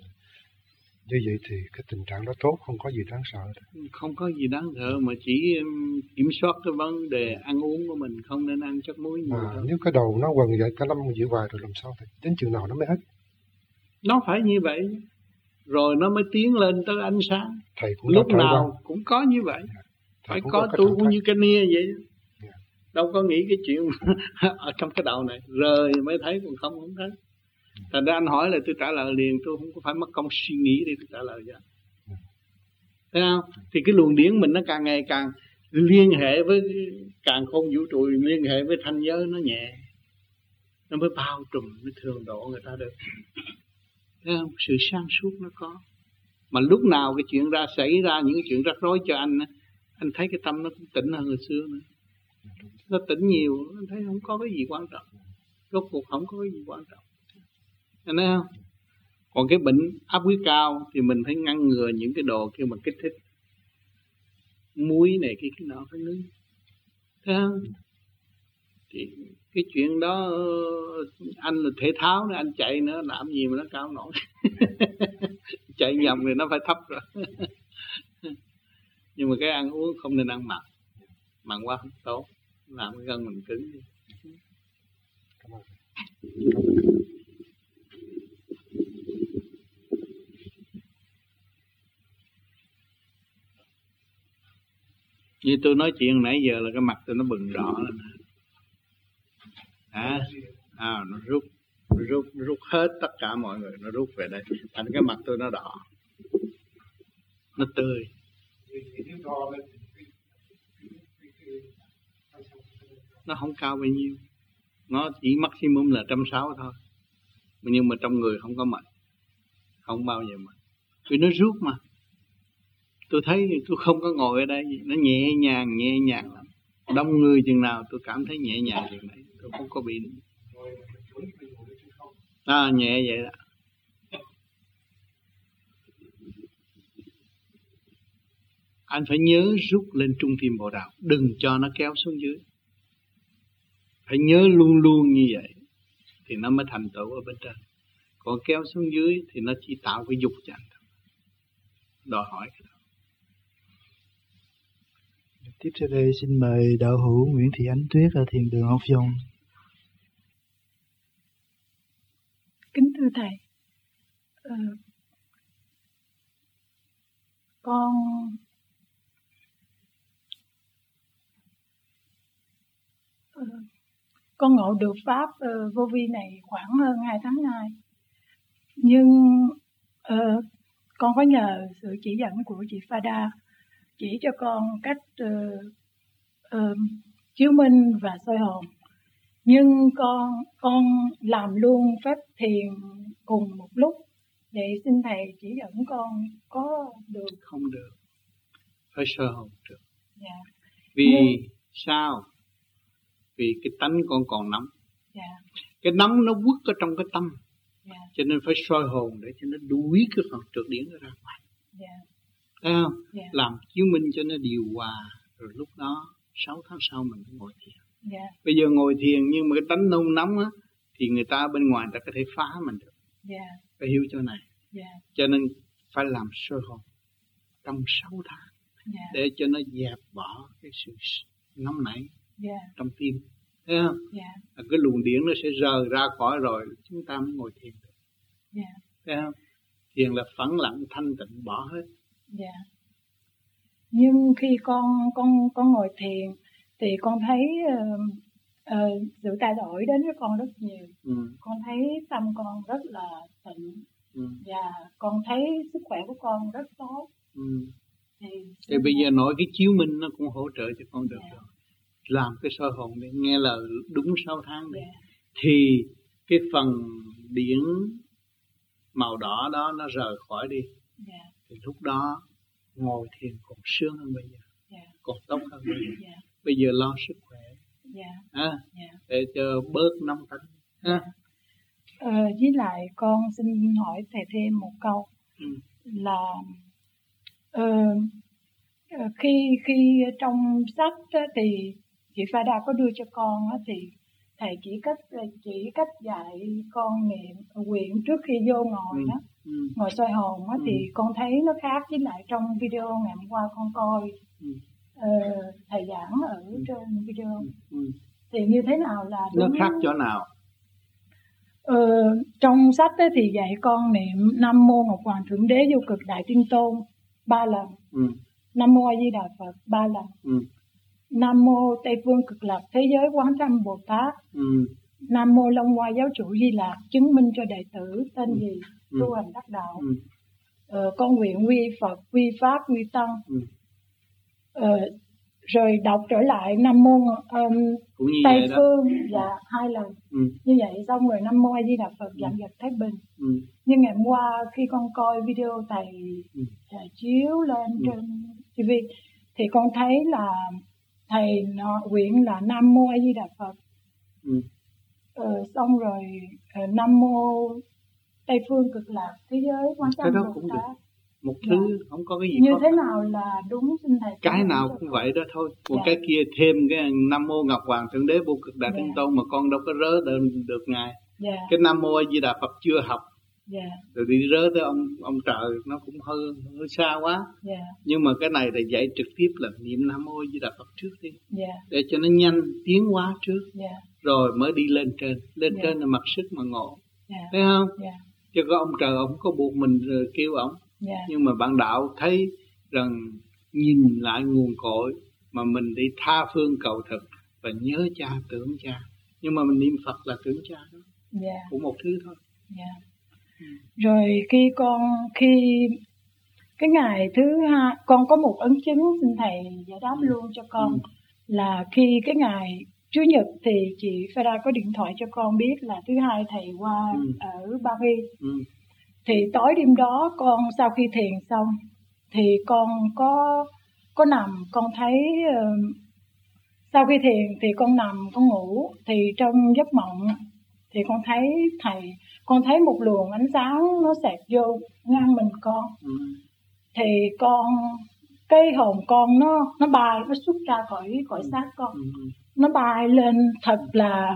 Như vậy thì cái tình trạng đó tốt, không có gì đáng sợ. Không có gì đáng sợ, mà chỉ kiểm soát cái vấn đề ăn uống của mình, không nên ăn chất muối nhiều. Mà nếu cái đầu nó quần vậy cả năm giữ hoài rồi làm sao thì đến chừng nào nó mới hết? Nó phải như vậy, rồi nó mới tiến lên tới ánh sáng. Thầy cũng lúc nào cũng có như vậy. Phải có tu cũng như cái nia vậy. Đâu có nghĩ cái chuyện ở trong cái đầu này rời mới thấy, còn không thấy. Thành ra anh hỏi là tôi trả lời liền, tôi không có phải mất công suy nghĩ để tôi trả lời cho anh. Thấy không? Thì cái luồng điển mình nó càng ngày càng liên hệ với càng không vũ trụ, liên hệ với thanh giới nó nhẹ, nó mới bao trùm, mới thường độ người ta được. Thấy không? Sự sáng suốt nó có. Mà lúc nào cái chuyện xảy ra những cái chuyện rắc rối cho anh thấy cái tâm nó cũng tỉnh hơn hồi xưa nữa. Nó tỉnh nhiều, anh thấy không có cái gì quan trọng. Rốt cuộc không có cái gì quan trọng. Anh thấy không? Còn cái bệnh áp huyết cao thì mình phải ngăn ngừa những cái đồ kia mà kích thích. Muối này cái nọ phải ngưng. Thấy không? Thì cái chuyện đó anh là thể thao nữa, anh chạy nữa làm gì mà nó cao nổi. Chạy nhầm thì nó phải thấp rồi. Nhưng mà cái ăn uống không nên ăn mặn. Mặn quá không tốt, làm cái gân mình cứng đi. Như tôi nói chuyện nãy giờ là cái mặt tôi nó bừng đỏ lên. Nó rút hết tất cả mọi người, nó rút về đây, thành cái mặt tôi nó đỏ, nó tươi. Nó không cao bao nhiêu, nó chỉ maximum là 160 thôi, nhưng mà trong người không có mệt, không bao giờ mệt, vì nó rút mà. Tôi thấy tôi không có ngồi ở đây, nó nhẹ nhàng lắm. Đông người chừng nào tôi cảm thấy nhẹ nhàng chừng đấy, tôi không có bị nhẹ vậy đó. Anh phải nhớ rút lên trung tim bộ đạo, đừng cho nó kéo xuống dưới. Phải nhớ luôn luôn như vậy thì nó mới thành tựu ở bên trên. Còn kéo xuống dưới thì nó chỉ tạo cái dục cho anh thôi. Đòi hỏi cái đó. Tiếp sau đây xin mời đạo hữu Nguyễn Thị Ánh Tuyết ở Thiền đường Học Dung. Kính thưa thầy, con ngộ được pháp vô vi này khoảng hơn 2 tháng nay, nhưng con có nhờ sự chỉ dẫn của chị Phada chỉ cho con cách chiếu minh và soi hồn, nhưng con làm luôn phép thiền cùng một lúc, để xin thầy chỉ dẫn con có được? Không được, phải soi hồn được. Dạ. Vì sao? Vì cái tánh con còn nóng. Dạ. Cái nóng nó quất ở trong cái tâm. Dạ. Cho nên phải soi hồn để cho nó đuổi cái phần trượt điển ra ngoài. Dạ. Thấy không? Dạ. Làm chiếu minh cho nó điều hòa. Rồi lúc đó 6 tháng sau mình mới ngồi thiền. Dạ. Bây giờ ngồi thiền nhưng mà cái tánh nôn nóng á, thì người ta bên ngoài người ta có thể phá mình được. Dạ. Phải hiểu chỗ này. Dạ. Cho nên phải làm soi hồn trong 6 tháng. Dạ. Để cho nó dẹp bỏ cái sự nóng nảy. Dạ. Trong tim. Thấy không? Dạ. Cái luồng điển nó sẽ rời ra khỏi rồi chúng ta mới ngồi thiền được. Dạ. Thấy không? Thiền là phẳng lặng thanh tịnh bỏ hết. Dạ. Nhưng khi con ngồi thiền thì con thấy sự thay đổi đến với con rất nhiều. Con thấy tâm con rất là tịnh. Và con thấy sức khỏe của con rất tốt. Thì bây giờ nói cái chiếu minh nó cũng hỗ trợ cho con được rồi. Làm cái soi hồn để nghe lời đúng 6 tháng đi. Thì cái phần điển màu đỏ đó nó rời khỏi đi. Thì lúc đó ngồi thiền còn sướng hơn bây giờ. Còn tốt hơn bây giờ. Bây giờ lo sức khỏe. Để cho bớt nóng tánh. Với lại con xin hỏi thầy thêm một câu. Là khi trong sách thì chị Phada có đưa cho con thì thầy chỉ cách dạy con niệm nguyện trước khi vô ngồi đó, ngồi soi hồn á, thì con thấy nó khác với lại trong video ngày hôm qua con coi thầy giảng ở trên video. Thì như thế nào là đúng? Nó khác chỗ nào? Trong sách ấy thì dạy con niệm Nam Mô Ngọc Hoàng Thượng Đế Vô Cực Đại Thiên Tôn 3 lần. Nam Mô A Di Đà Phật 3 lần. Nam Mô Tây Phương Cực Lạc Thế Giới Quán Thâm Bồ Tát Nam Mô Long Hoa Giáo chủ Di Lạc chứng minh cho đệ tử tên gì tu hành đắc đạo. Con nguyện quy Phật, quy Pháp, quy Tăng. Rồi đọc trở lại Nam Mô Tây Phương và 2 lần. Như vậy xong rồi Nam Mô A Di Đà Phật dặn dật Thái Bình. Nhưng ngày hôm qua khi con coi video thầy chiếu lên trên TV thì con thấy là thầy nguyện là Nam Mô A Di Đà Phật. Xong rồi Nam Mô Tây Phương Cực Lạc thế giới quán cái đó cũng được. Một thứ không có cái gì như khó. Thế nào là đúng xin thầy? Cái nào cũng vậy đó thôi. Một cái kia thêm cái Nam Mô Ngọc Hoàng Thượng Đế Vô Cực Đại Thiên Tôn mà con đâu có rớ được ngài. Cái Nam Mô A Di Đà Phật chưa học. Rồi đi rớ tới ông trời nó cũng hơi xa quá. Nhưng mà cái này là dạy trực tiếp là niệm Nam Mô A Di Đà Phật trước đi. Để cho nó nhanh tiến hóa trước. Rồi mới đi lên trên. Lên trên là mặc sức mà ngộ. Thấy không? Chứ có ông trời ông có buộc mình kêu ông. Nhưng mà bạn đạo thấy rằng nhìn lại nguồn cội mà mình đi tha phương cầu thực và nhớ cha tưởng cha. Nhưng mà mình niệm Phật là tưởng cha đó. Cũng một thứ thôi. Rồi khi cái ngày thứ 2 con có một ấn chứng xin thầy giải đáp luôn cho con. Là khi cái ngày Chủ nhật thì chị Farah có điện thoại cho con biết là thứ 2 thầy qua ở Paris. Thì tối đêm đó con sau khi thiền xong thì con có nằm, con thấy sau khi thiền thì con nằm con ngủ thì trong giấc mộng thì con thấy thầy, con thấy một luồng ánh sáng nó xẹt vô ngang mình con. Thì cái hồn con nó bay, nó xuất ra khỏi xác con. Nó bay lên thật là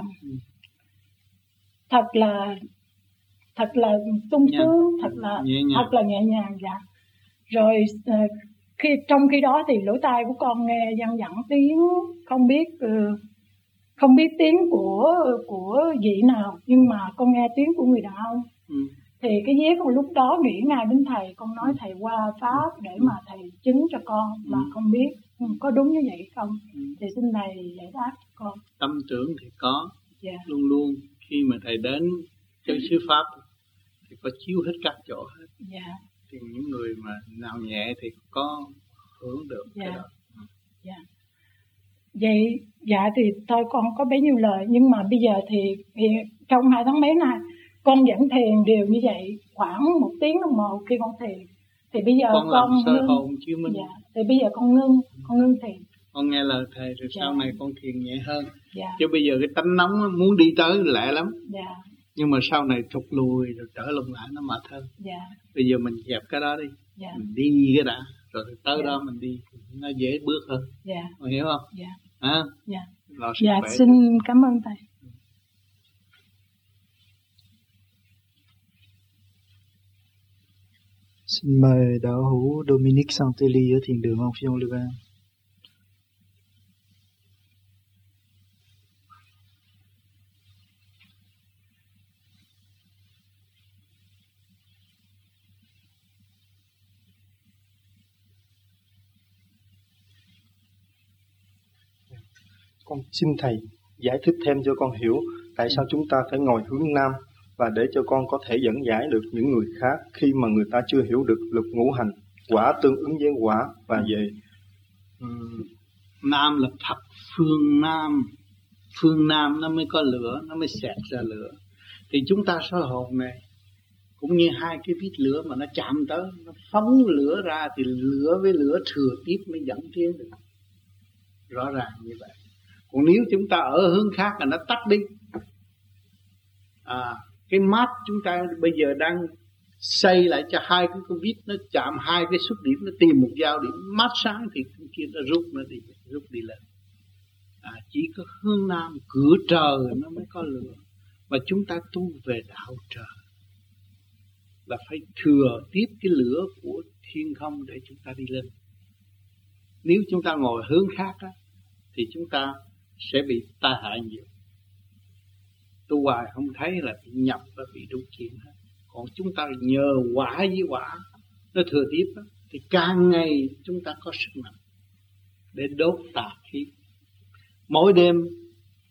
sung sướng, thật là nhẹ nhàng dạ. Rồi trong khi đó thì lỗ tai của con nghe văng vẳng tiếng không biết tiếng của vị nào, nhưng mà con nghe tiếng của người đàn ông. Thì cái vía con lúc đó nghĩ ngay đến thầy, con nói thầy qua Pháp để mà thầy chứng cho con, mà không biết có đúng như vậy không. Thì xin thầy giải đáp cho con. Tâm tưởng thì có, luôn luôn khi mà thầy đến chân xứ Pháp thì có chiếu hết các chỗ hết. Thì những người mà nào nhẹ thì có hưởng được cái đó. Vậy dạ thì thôi con có bấy nhiêu lời, nhưng mà bây giờ thì trong 2 tháng mấy này con vẫn thiền đều như vậy khoảng 1 tiếng đồng hồ khi con thiền. Thì bây giờ con sơ hồn chiếu minh. Thì bây giờ con ngưng thiền. Con nghe lời thầy rồi sau này con thiền nhẹ hơn. Chứ bây giờ cái tánh nóng muốn đi tới lẹ lắm. Nhưng mà sau này thụt lùi rồi trở lùng lại nó mệt hơn. Bây giờ mình dẹp cái đó đi. Mình đi cái đã rồi tới đó mình đi nó dễ bước hơn. Con hiểu không? Xin cảm ơn thầy. Xin mời đạo hữu Dominic Santelli ở thiền đường Amphion Louvain. Con xin thầy giải thích thêm cho con hiểu tại sao chúng ta phải ngồi hướng Nam, và để cho con có thể dẫn giải được những người khác khi mà người ta chưa hiểu được luật ngũ hành, quả tương ứng với quả và về Nam là thập phương Nam. Phương Nam nó mới có lửa, nó mới xẹt ra lửa. Thì chúng ta soi hồn này cũng như 2 cái vít lửa mà nó chạm tới, nó phóng lửa ra thì lửa với lửa thừa tiếp mới dẫn tiến được. Rõ ràng như vậy. Còn nếu chúng ta ở hướng khác là nó tắt đi. Cái mát chúng ta bây giờ đang xây lại cho 2 cái vít nó chạm 2 cái xuất điểm, nó tìm một giao điểm mát sáng thì cái kia nó rút đi lên. Chỉ có hướng Nam, cửa trời nó mới có lửa. Và chúng ta tu về đạo trời là phải thừa tiếp cái lửa của thiên không để chúng ta đi lên. Nếu chúng ta ngồi hướng khác á, thì chúng ta sẽ bị tai hại nhiều. Tu hoài không thấy là bị nhập và bị đủ chuyện hết. Còn chúng ta nhờ quả với quả nó thừa tiếp đó, thì càng ngày chúng ta có sức mạnh để đốt tà khí. Mỗi đêm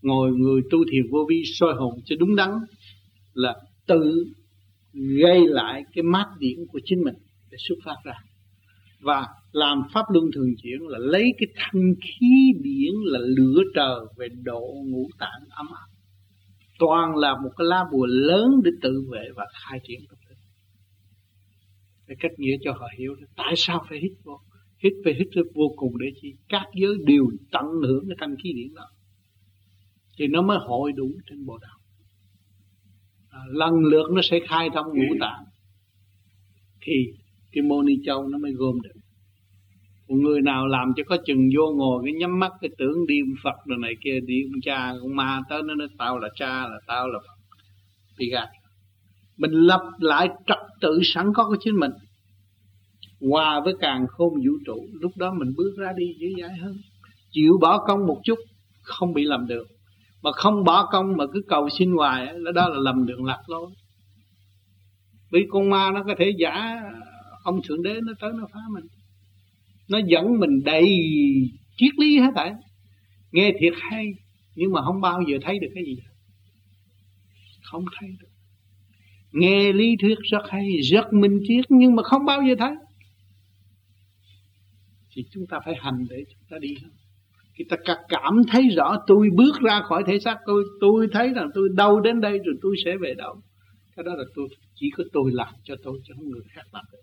ngồi người tu thiền vô vi soi hồn cho đúng đắn là tự gây lại cái mát điển của chính mình để xuất phát ra. Và làm pháp luân thường chuyển là lấy cái thanh khí điển là lửa trời về độ ngũ tạng ấm áp. Toàn là một cái lá bùa lớn để tự vệ và khai triển tâm thức. Cái cách nghĩa cho họ hiểu tại sao phải hít vô. Phải hít vô cùng để chi? Các giới đều tận hưởng cái thanh khí điển đó. Thì nó mới hội đủ trên bộ đạo. Lần lượt nó sẽ khai thông ngũ tạng. Thì cái môn ni châu nó mới gom được. Còn người nào làm cho có chừng vô ngồi cái nhắm mắt cái tưởng đi Phật rồi này kia, đi ông cha ông ma tới nó nói tao là cha, là tao là Phật, thì gạt. Mình lập lại trật tự sẵn có của chính mình, hòa với càn khôn vũ trụ. Lúc đó mình bước ra đi dễ dãi hơn. Chịu bỏ công một chút không bị lầm đường, mà không bỏ công mà cứ cầu xin hoài đó là lầm đường lạc lối. Vì con ma nó có thể giả ông Thượng Đế nó tới nó phá mình. Nó dẫn mình đầy triết lý hết thảy. Nghe thiệt hay, nhưng mà không bao giờ thấy được cái gì. Không thấy được. Nghe lý thuyết rất hay, rất minh triết, nhưng mà không bao giờ thấy. Thì chúng ta phải hành để chúng ta đi. Khi ta cảm thấy rõ tôi bước ra khỏi thể xác tôi thấy rằng tôi đâu đến đây rồi tôi sẽ về đâu. Cái đó là chỉ có tôi làm cho tôi, chứ không người khác làm được.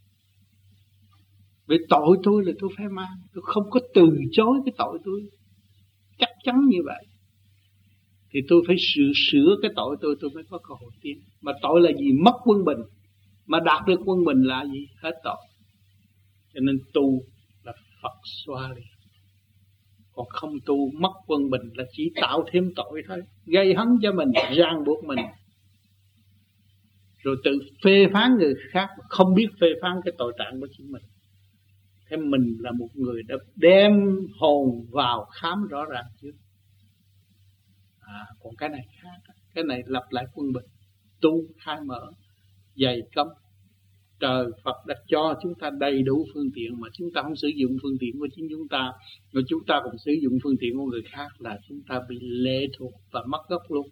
Vì tội tôi là tôi phải mang. Tôi không có từ chối cái tội tôi. Chắc chắn như vậy. Thì tôi phải sửa cái tội tôi mới có cơ hội tiến. Mà tội là gì? Mất quân bình. Mà đạt được quân bình là gì? Hết tội. Cho nên tu là Phật xoa liền. Còn không tu mất quân bình là chỉ tạo thêm tội thôi. Gây hấn cho mình, ràng buộc mình. Rồi tự phê phán người khác mà không biết phê phán cái tội trạng của chính mình. Thế mình là một người đã đem hồn vào khám rõ ràng trước. Còn cái này khác. Cái này lập lại quân bình. Tu khai mở, dày công. Trời Phật đã cho chúng ta đầy đủ phương tiện mà chúng ta không sử dụng phương tiện của chính chúng ta, rồi chúng ta còn sử dụng phương tiện của người khác là chúng ta bị lệ thuộc và mất gốc luôn.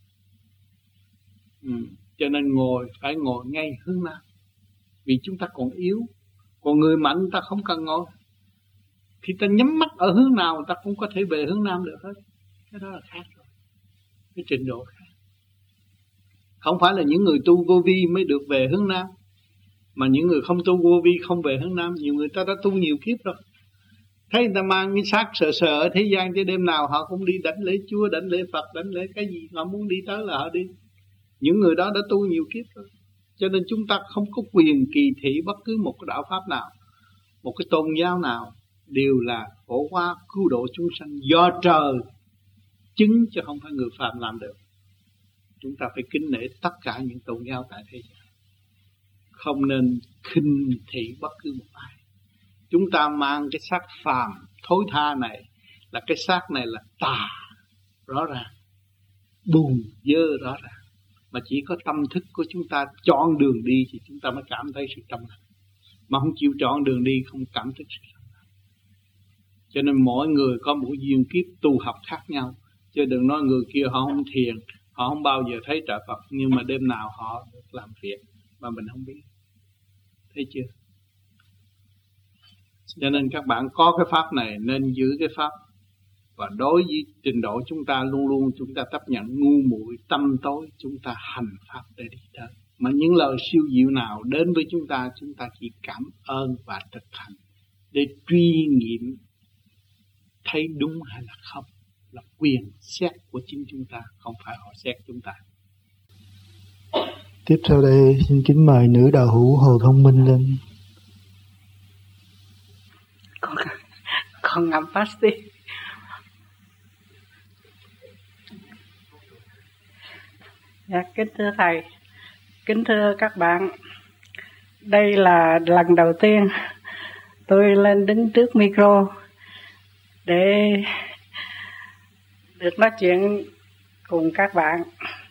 Cho nên phải ngồi ngay hướng Nam. Vì chúng ta còn yếu. Còn người mạnh ta không cần ngồi. Khi ta nhắm mắt ở hướng nào ta cũng có thể về hướng Nam được hết. Cái đó là khác rồi. Cái trình độ khác. Không phải là những người tu vô vi mới được về hướng Nam. Mà những người không tu vô vi không về hướng Nam. Nhiều người ta đã tu nhiều kiếp rồi. Thấy người ta mang cái xác sờ ở thế gian, chứ đêm nào họ cũng đi đánh lễ Chúa, đánh lễ Phật, đánh lễ cái gì họ muốn đi tới là họ đi. Những người đó đã tu nhiều kiếp rồi. Cho nên chúng ta không có quyền kỳ thị bất cứ một cái đạo pháp nào, một cái tôn giáo nào, đều là phổ hóa cứu độ chúng sanh do trời chứng, chứ không phải người phàm làm được. Chúng ta phải kính nể tất cả những tôn giáo tại thế gian, không nên khinh thị bất cứ một ai. Chúng ta mang cái xác phàm thối tha này, là cái xác này là tà rõ ràng, bùn dơ rõ ràng. Mà chỉ có tâm thức của chúng ta chọn đường đi thì chúng ta mới cảm thấy sự trong lành. Mà không chịu chọn đường đi không cảm thấy sự trong lành. Cho nên mỗi người có một duyên kiếp tu học khác nhau. Chứ đừng nói người kia họ không thiền, họ không bao giờ thấy trợ Phật, nhưng mà đêm nào họ được làm việc mà mình không biết. Thấy chưa? Cho nên các bạn có cái pháp này nên giữ cái pháp. Và đối với trình độ chúng ta luôn luôn chúng ta chấp nhận ngu muội tâm tối, chúng ta hành pháp để đi tới. Mà những lời siêu diệu nào đến với chúng ta chỉ cảm ơn và thực hành để truy nghiệm thấy đúng hay là không, là quyền xét của chính chúng ta, không phải họ xét chúng ta. Tiếp theo đây xin kính mời nữ đạo hữu Hồ Thông Minh lên. Con ngắm phát đi. Dạ, kính thưa Thầy, kính thưa các bạn, đây là lần đầu tiên tôi lên đứng trước micro để được nói chuyện cùng các bạn.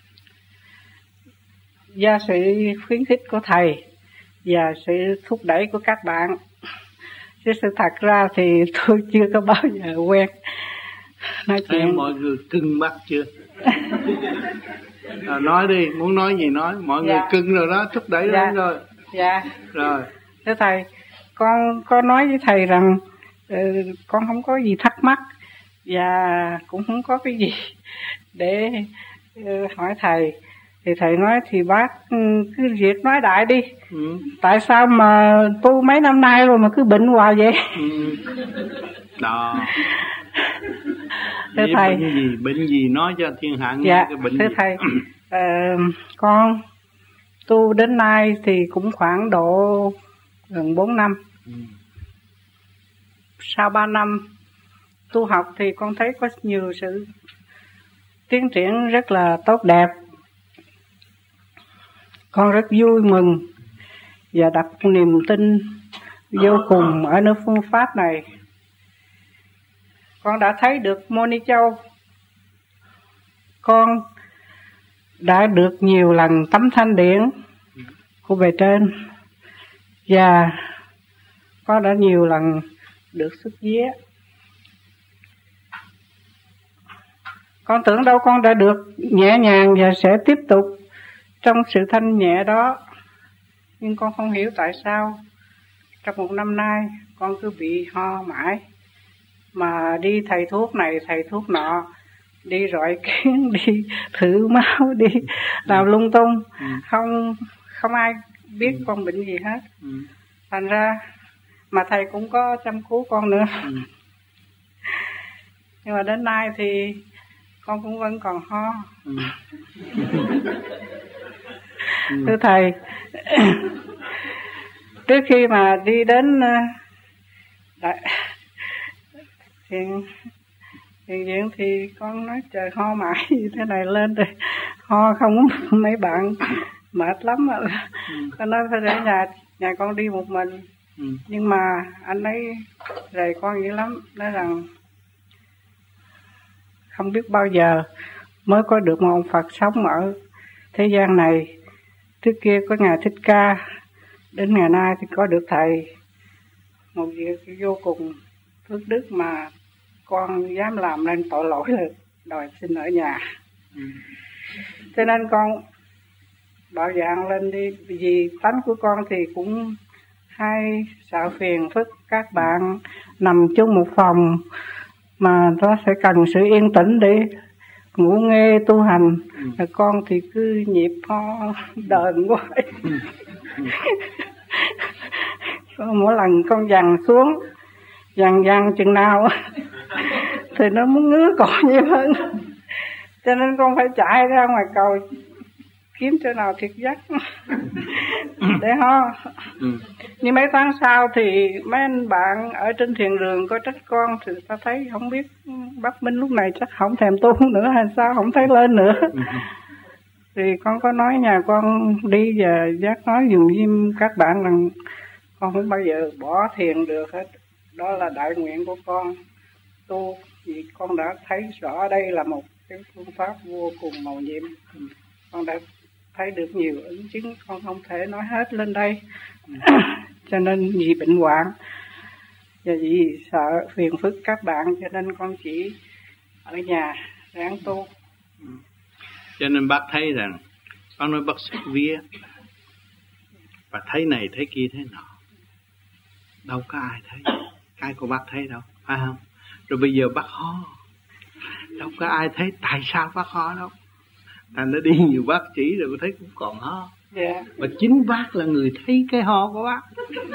Do sự khuyến khích của Thầy và sự thúc đẩy của các bạn, chứ sự thật ra thì tôi chưa có bao giờ quen nói thấy chuyện. mọi người cưng bác chưa? Nói đi, muốn nói gì nói, mọi người cưng rồi đó, thúc đẩy lên rồi. Dạ. Rồi. Thưa thầy, con có nói với thầy rằng con không có gì thắc mắc và cũng không có cái gì để hỏi thầy. Thì thầy nói thì bác cứ việc nói đại đi. Tại sao mà tu mấy năm nay rồi mà cứ bệnh hoài vậy? Đó. Thưa thầy, bệnh gì nói cho thiên hạ nghe. Dạ, cái bệnh thưa gì? thầy, con tu đến nay thì cũng khoảng độ gần 4 năm. Sau 3 năm tu học thì con thấy có nhiều sự tiến triển rất là tốt đẹp. Con rất vui mừng và đặt niềm tin vô cùng ở nơi phương pháp này. Con đã thấy được Mô Ni Châu. Con đã được nhiều lần tấm thanh điển của bề trên và con đã nhiều lần được xuất vía. Con tưởng đâu con đã được nhẹ nhàng và sẽ tiếp tục trong sự thanh nhẹ đó. Nhưng con không hiểu tại sao trong 1 năm nay con cứ bị ho mãi. Mà đi thầy thuốc này thầy thuốc nọ, đi rọi kiến, đi thử máu, đi làm lung tung. Không ai biết con bệnh gì hết. Thành ra mà thầy cũng có chăm cứu con nữa. Nhưng mà đến nay thì con cũng vẫn còn ho. Thưa thầy, trước khi mà đi đến thiền viện thì con nói trời ho mãi như thế này lên rồi ho không mấy bạn mệt lắm rồi. Con nói phải để nhà con đi một mình. Nhưng mà anh ấy rầy con dữ lắm, nói rằng không biết bao giờ mới có được một ông Phật sống ở thế gian này. Trước kia có Ngài Thích Ca, đến ngày nay thì có được thầy. Một việc vô cùng phước đức mà con dám làm nên tội lỗi là đòi xin ở nhà. Cho nên con bảo dạng lên đi. Vì tánh của con thì cũng hay sợ phiền phức các bạn nằm chung một phòng mà nó sẽ cần sự yên tĩnh để ngủ nghe tu hành. Con thì cứ nhịp ho đờn quá. Mỗi lần con dằn xuống, dằn chừng nào thì nó muốn ngứa cỏ nhiều hơn. Cho nên con phải chạy ra ngoài cầu kiếm chỗ nào thiệt giấc để ho. Nhưng mấy tháng sau thì mấy anh bạn ở trên thiền đường có trách con, thì ta thấy không biết bác Minh lúc này chắc không thèm tu nữa hay sao, không thấy lên nữa. Thì con có nói nhà con đi và giác nói dùm với các bạn rằng con không bao giờ bỏ thiền được hết. Đó là đại nguyện của con tu, vì con đã thấy rõ đây là một cái phương pháp vô cùng màu nhiệm. Con đã thấy được nhiều ứng chứng, con không thể nói hết lên đây. Cho nên vì bệnh hoạn và vì sợ phiền phức các bạn, cho nên con chỉ ở nhà ráng tu. Cho nên bác thấy rằng bác nói bác xuất vía và thấy này thấy kia thế nọ, đâu có ai thấy, cái của bác thấy đâu, phải không? Rồi bây giờ bác ho, đâu có ai thấy tại sao bác ho đâu. Thành nó đi nhiều bác chỉ rồi thấy cũng còn ho. Mà chính bác là người thấy cái ho của bác.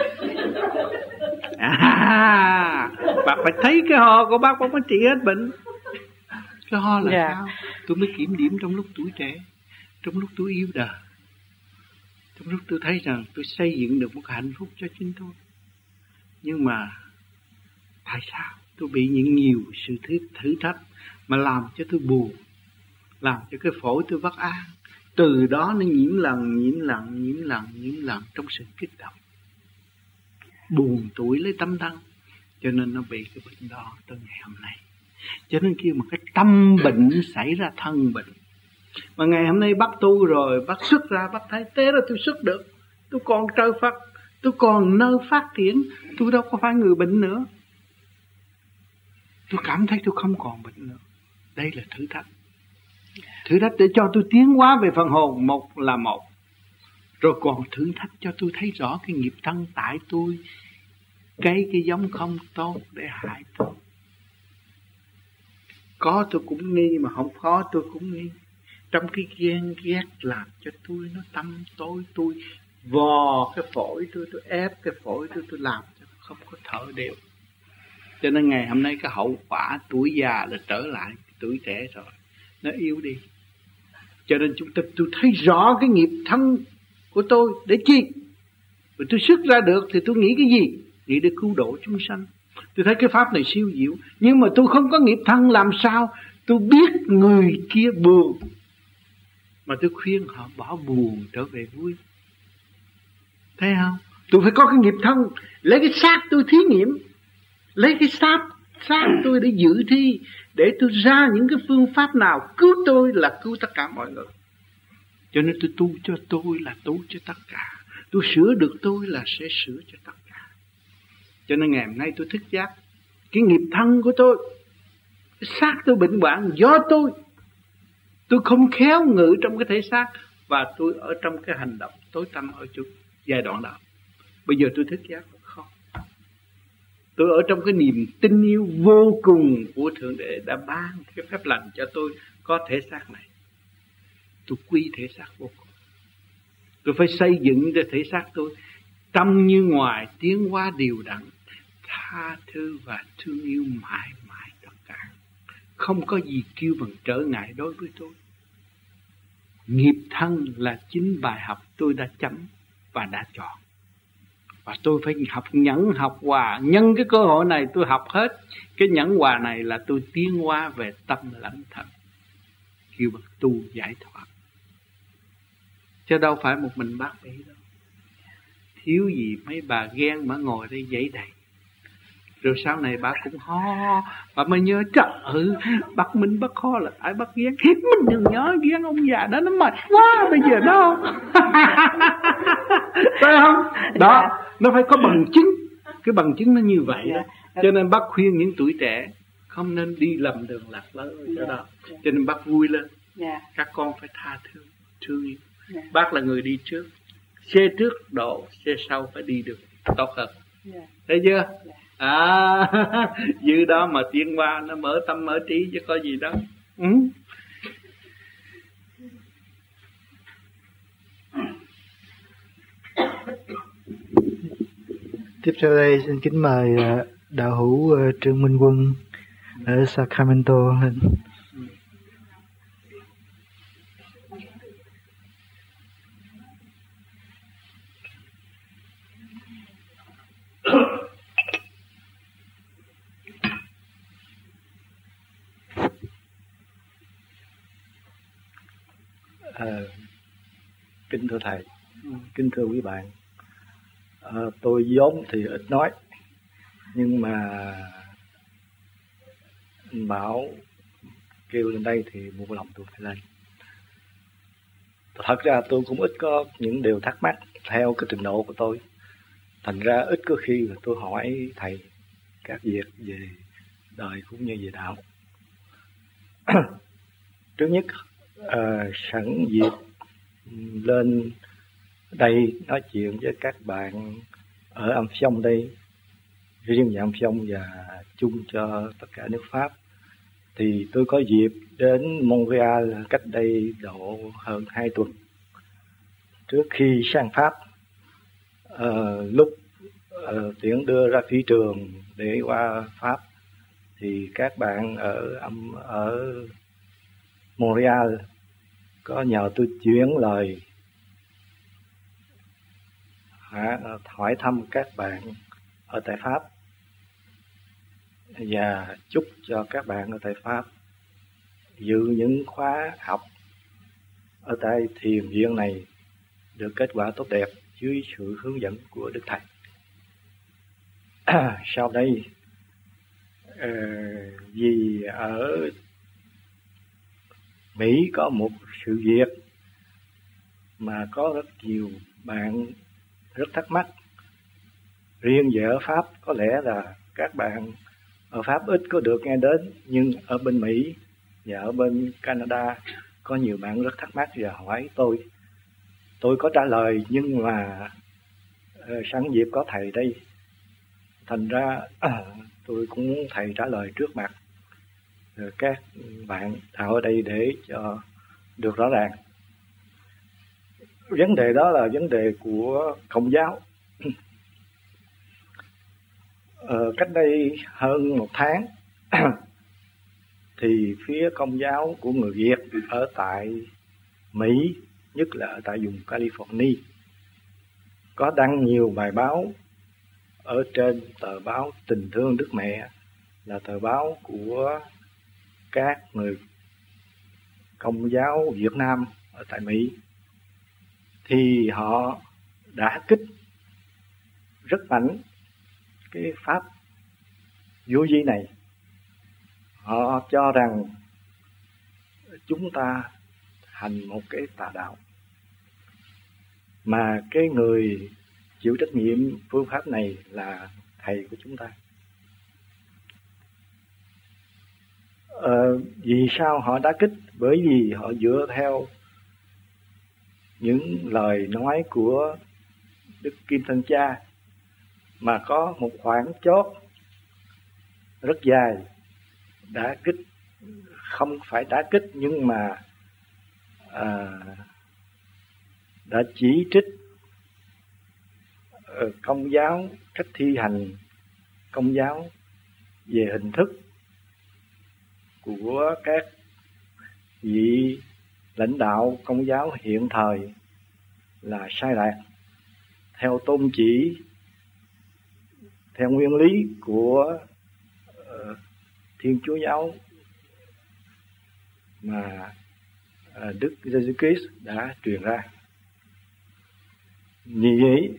Bác phải thấy cái ho của bác mới trị hết bệnh. Cái ho là sao? Tôi mới kiểm điểm trong lúc tuổi trẻ, trong lúc tôi yêu đời, trong lúc tôi thấy rằng tôi xây dựng được một hạnh phúc cho chính tôi. Nhưng mà tại sao tôi bị những nhiều sự thử thách mà làm cho tôi buồn, làm cho cái phổi tôi bất an. Từ đó nó nhiễm lần trong sự kích động, buồn tuổi lấy tâm đăng, cho nên nó bị cái bệnh đó tới ngày hôm nay. Cho nên kêu một cái tâm bệnh xảy ra thân bệnh. Mà ngày hôm nay bác tu rồi, bác xuất ra, bác thấy thế là tôi xuất được, tôi còn trời Phật, tôi còn nơi phát triển, tôi đâu có phải người bệnh nữa. tôi cảm thấy tôi không còn bệnh nữa. Đây là thử thách. Thử thách để cho tôi tiến hóa về phần hồn, một là một. Rồi còn thử thách cho tôi thấy rõ cái nghiệp thân tại tôi, cái giống không tốt để hại tôi. Có tôi cũng nghi, mà không có tôi cũng nghi. Trong cái ghen ghét làm cho tôi nó tâm tối, tôi vò cái phổi tôi ép cái phổi tôi làm cho không có thở đều. Cho nên ngày hôm nay cái hậu quả tuổi già là trở lại tuổi trẻ rồi, nó yếu đi. Cho nên tôi thấy rõ cái nghiệp thân của tôi để chi? Và tôi xuất ra được thì tôi nghĩ cái gì? Nghĩ để cứu độ chúng sanh. Tôi thấy cái pháp này siêu diệu, nhưng mà tôi không có nghiệp thân, làm sao tôi biết người kia buồn mà tôi khuyên họ bỏ buồn trở về vui? Thấy không? Tôi phải có cái nghiệp thân, lấy cái xác tôi thí nghiệm, lấy cái xác tôi để dự thi, để tôi ra những cái phương pháp nào cứu tôi là cứu tất cả mọi người. Cho nên tôi tu cho tôi là tu cho tất cả, tôi sửa được tôi là sẽ sửa cho tất cả. Cho nên ngày hôm nay tôi thức giác cái nghiệp thân của tôi, cái xác tôi bệnh hoạn do tôi không khéo ngự trong cái thể xác, và tôi ở trong cái hành động tối tăm ở chỗ giai đoạn đó. Bây giờ tôi thức giác không, tôi ở trong cái niềm tin yêu vô cùng của Thượng Đế đã ban cái phép lành cho tôi có thể xác này. Tôi quy thể xác vô cùng. Tôi phải xây dựng cho thể xác tôi trong như ngoài tiến hóa đều đặn, tha thứ và thương yêu mãi mãi tất cả. Không có gì kêu bằng trở ngại đối với tôi. Nghiệp thân là chính bài học tôi đã chấm và đã chọn. Và tôi phải học nhẫn, học hòa. Nhân cái cơ hội này tôi học hết. Cái nhẫn hòa này là tôi tiến hóa về tâm lãnh thần, kêu bằng tu giải thoát. Chứ đâu phải một mình bác ấy đâu. Thiếu gì mấy bà ghen mà ngồi đây giấy đầy. Rồi sau này bà cũng ho, bà mới nhớ trời ơi, bác Minh bác ho là tại bác ghen. Mình đừng nhớ ghen ông già đó, nó mệt quá bây giờ đó. Phải không? Đó, nó phải có bằng chứng. Cái bằng chứng nó như vậy đó. Cho nên bác khuyên những tuổi trẻ không nên đi lầm đường lạc lối cho đó. Cho nên bác vui lên. Các con phải tha thứ, thương yêu. Bác là người đi trước, xe trước độ, xe sau phải đi được tốt hơn. Thấy chưa? Dư đó mà tiến qua nó mở tâm mở trí chứ có gì đâu. Tiếp theo đây xin kính mời đạo hữu Trương Minh Quân ở Sacramento lên. Kính thưa thầy, kính thưa quý bạn, tôi vốn thì ít nói, nhưng mà anh Bảo kêu lên đây thì một lòng tôi phải lên. Thật ra tôi cũng ít có những điều thắc mắc theo cái trình độ của tôi, thành ra ít có khi là tôi hỏi thầy các việc về đời cũng như về đạo. Trước nhất, sẵn dịp lên đây nói chuyện với các bạn ở Âm Phong đây, riêng về Âm Phong và chung cho tất cả nước Pháp, thì tôi có dịp đến Montreal cách đây độ hơn 2 tuần. Trước khi sang Pháp, lúc tiễn đưa ra phi trường để qua Pháp, thì các bạn ở Montreal có nhờ tôi chuyển lời hỏi thăm các bạn ở tại Pháp và chúc cho các bạn ở tại Pháp dự những khóa học ở tại thiền viện này được kết quả tốt đẹp dưới sự hướng dẫn của Đức Thầy. Sau đây, vì ở Mỹ có một sự việc mà có rất nhiều bạn rất thắc mắc. Riêng về ở Pháp có lẽ là các bạn Ở Pháp ít có được nghe đến, nhưng ở bên Mỹ và ở bên Canada có nhiều bạn rất thắc mắc và hỏi tôi. Tôi có trả lời, nhưng mà sẵn dịp có thầy đây, thành ra tôi cũng muốn thầy trả lời trước mặt các bạn đạo ở đây để cho được rõ ràng. Vấn đề đó là vấn đề của Công giáo. Cách đây hơn 1 tháng thì phía Công giáo của người Việt ở tại Mỹ, nhất là ở tại vùng California, có đăng nhiều bài báo ở trên tờ báo Tình Thương Đức Mẹ, là tờ báo của các người Công giáo Việt Nam ở tại Mỹ. Thì họ đã kích rất mạnh cái pháp vô vi này. Họ cho rằng chúng ta hành một cái tà đạo, mà cái người chịu trách nhiệm phương pháp này là thầy của chúng ta. Vì sao họ đã kích? Bởi vì họ dựa theo những lời nói của Đức Kim Thân Cha, mà có một khoảng chót rất dài đã kích, không phải đã kích nhưng mà đã chỉ trích Công giáo, cách thi hành Công giáo về hình thức của các vị lãnh đạo Công giáo hiện thời là sai lạc, theo tôn chỉ, theo nguyên lý của Thiên Chúa giáo mà Đức Giêsu Christ đã truyền ra. Vì vậy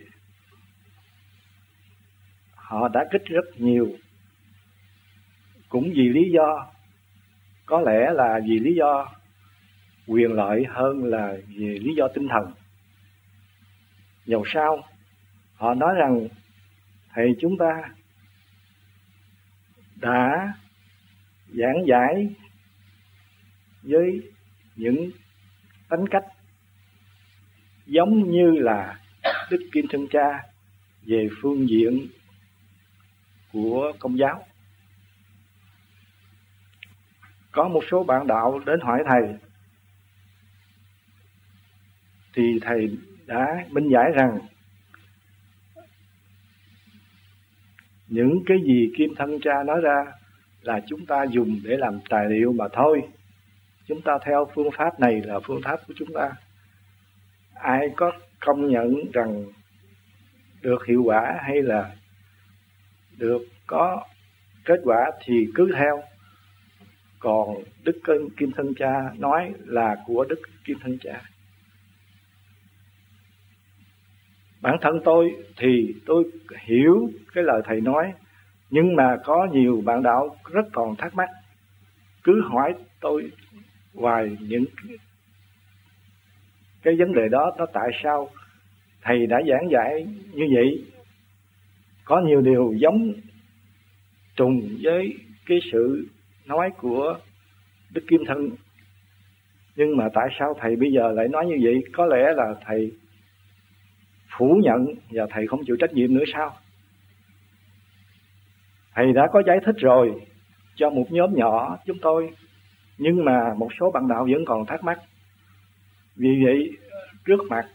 họ đã kích rất nhiều, cũng vì lý do, có lẽ là vì lý do quyền lợi hơn là vì lý do tinh thần. Dầu sao họ nói rằng thầy chúng ta đã giảng giải với những tính cách giống như là Đức Kim Thân Cha về phương diện của Công giáo. Có một số bạn đạo đến hỏi thầy, thì thầy đã minh giải rằng những cái gì Kim Thân Cha nói ra là chúng ta dùng để làm tài liệu mà thôi. Chúng ta theo phương pháp này là phương pháp của chúng ta. Ai có công nhận rằng được hiệu quả hay là được có kết quả thì cứ theo. Còn Đức Kim Thân Cha nói là của Đức Kim Thân Cha. Bản thân tôi thì tôi hiểu cái lời thầy nói, nhưng mà có nhiều bạn đạo rất còn thắc mắc, cứ hỏi tôi hoài những cái vấn đề đó. Nó tại sao thầy đã giảng dạy như vậy? Có nhiều điều giống trùng với cái sự nói của Đức Kim Thân, nhưng mà tại sao thầy bây giờ lại nói như vậy? Có lẽ là thầy phủ nhận và thầy không chịu trách nhiệm nữa sao? Thầy đã có giải thích rồi cho một nhóm nhỏ chúng tôi, nhưng mà một số bạn đạo vẫn còn thắc mắc. Vì vậy trước mặt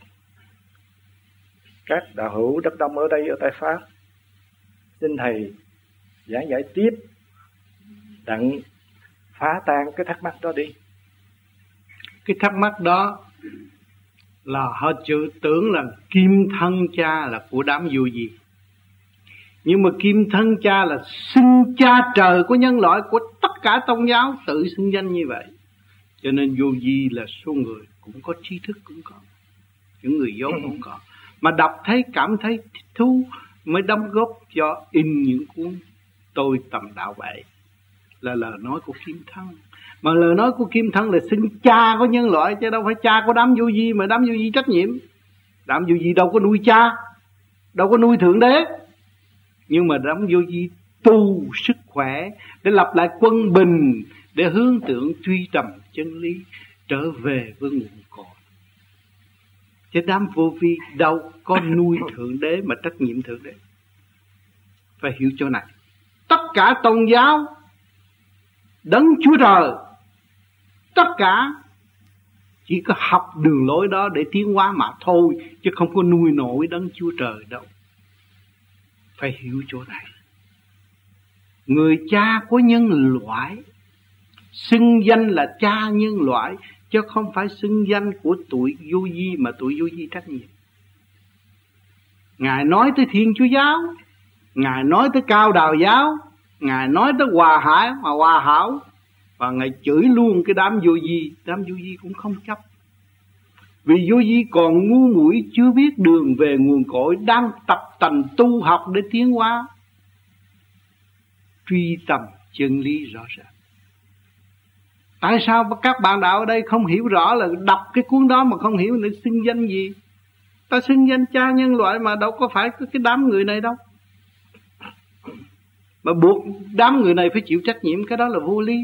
các đạo hữu đất đông ở đây, ở tại Pháp, xin thầy giảng giải tiếp, đặng phá tan cái thắc mắc đó đi. Cái thắc mắc đó là họ chữ tưởng là Kim Thân Cha là của đám vô vi. Nhưng mà Kim Thân Cha là xưng cha trời của nhân loại, của tất cả tôn giáo tự xưng danh như vậy. Cho nên vô vi là số người cũng có trí thức, cũng có, những người dốt cũng có. Mà đọc thấy cảm thấy thích thú mới đóng góp cho in những cuốn Tôi Tầm Đạo Vậy, là lời nói của Kim Thân. Mà lời nói của Kim Thân là xưng cha của nhân loại, chứ đâu phải cha của đám vô vi, mà đám vô vi trách nhiệm. Đám vô vi đâu có nuôi cha, đâu có nuôi Thượng Đế. Nhưng mà đám vô vi tu sức khỏe, để lập lại quân bình, để hướng tượng truy tầm chân lý, trở về với nguồn cội. Chứ đám vô vi đâu có nuôi Thượng Đế mà trách nhiệm Thượng Đế. Phải hiểu chỗ này. Tất cả tôn giáo, Đấng Chúa Trời, tất cả chỉ có học đường lối đó để tiến hóa mà thôi, chứ không có nuôi nổi Đấng Chúa Trời đâu. Phải hiểu chỗ này. Người cha của nhân loại, xưng danh là cha nhân loại, chứ không phải xưng danh của tụi vô vi mà tụi vô vi trách nhiệm. Ngài nói tới Thiên Chúa Giáo, Ngài nói tới Cao Đào Giáo, Ngài nói tới Hòa Hải mà Hòa Hảo, và Ngài chửi luôn cái đám vô vi. Đám vô vi cũng không chấp, vì vô vi còn ngu muội, chưa biết đường về nguồn cội, đang tập tành tu học để tiến hóa, truy tầm chân lý rõ ràng. Tại sao các bạn đạo ở đây không hiểu rõ, là đọc cái cuốn đó mà không hiểu để xưng danh gì? Ta xưng danh cha nhân loại mà đâu có phải cái đám người này đâu. Mà buộc đám người này phải chịu trách nhiệm, cái đó là vô lý.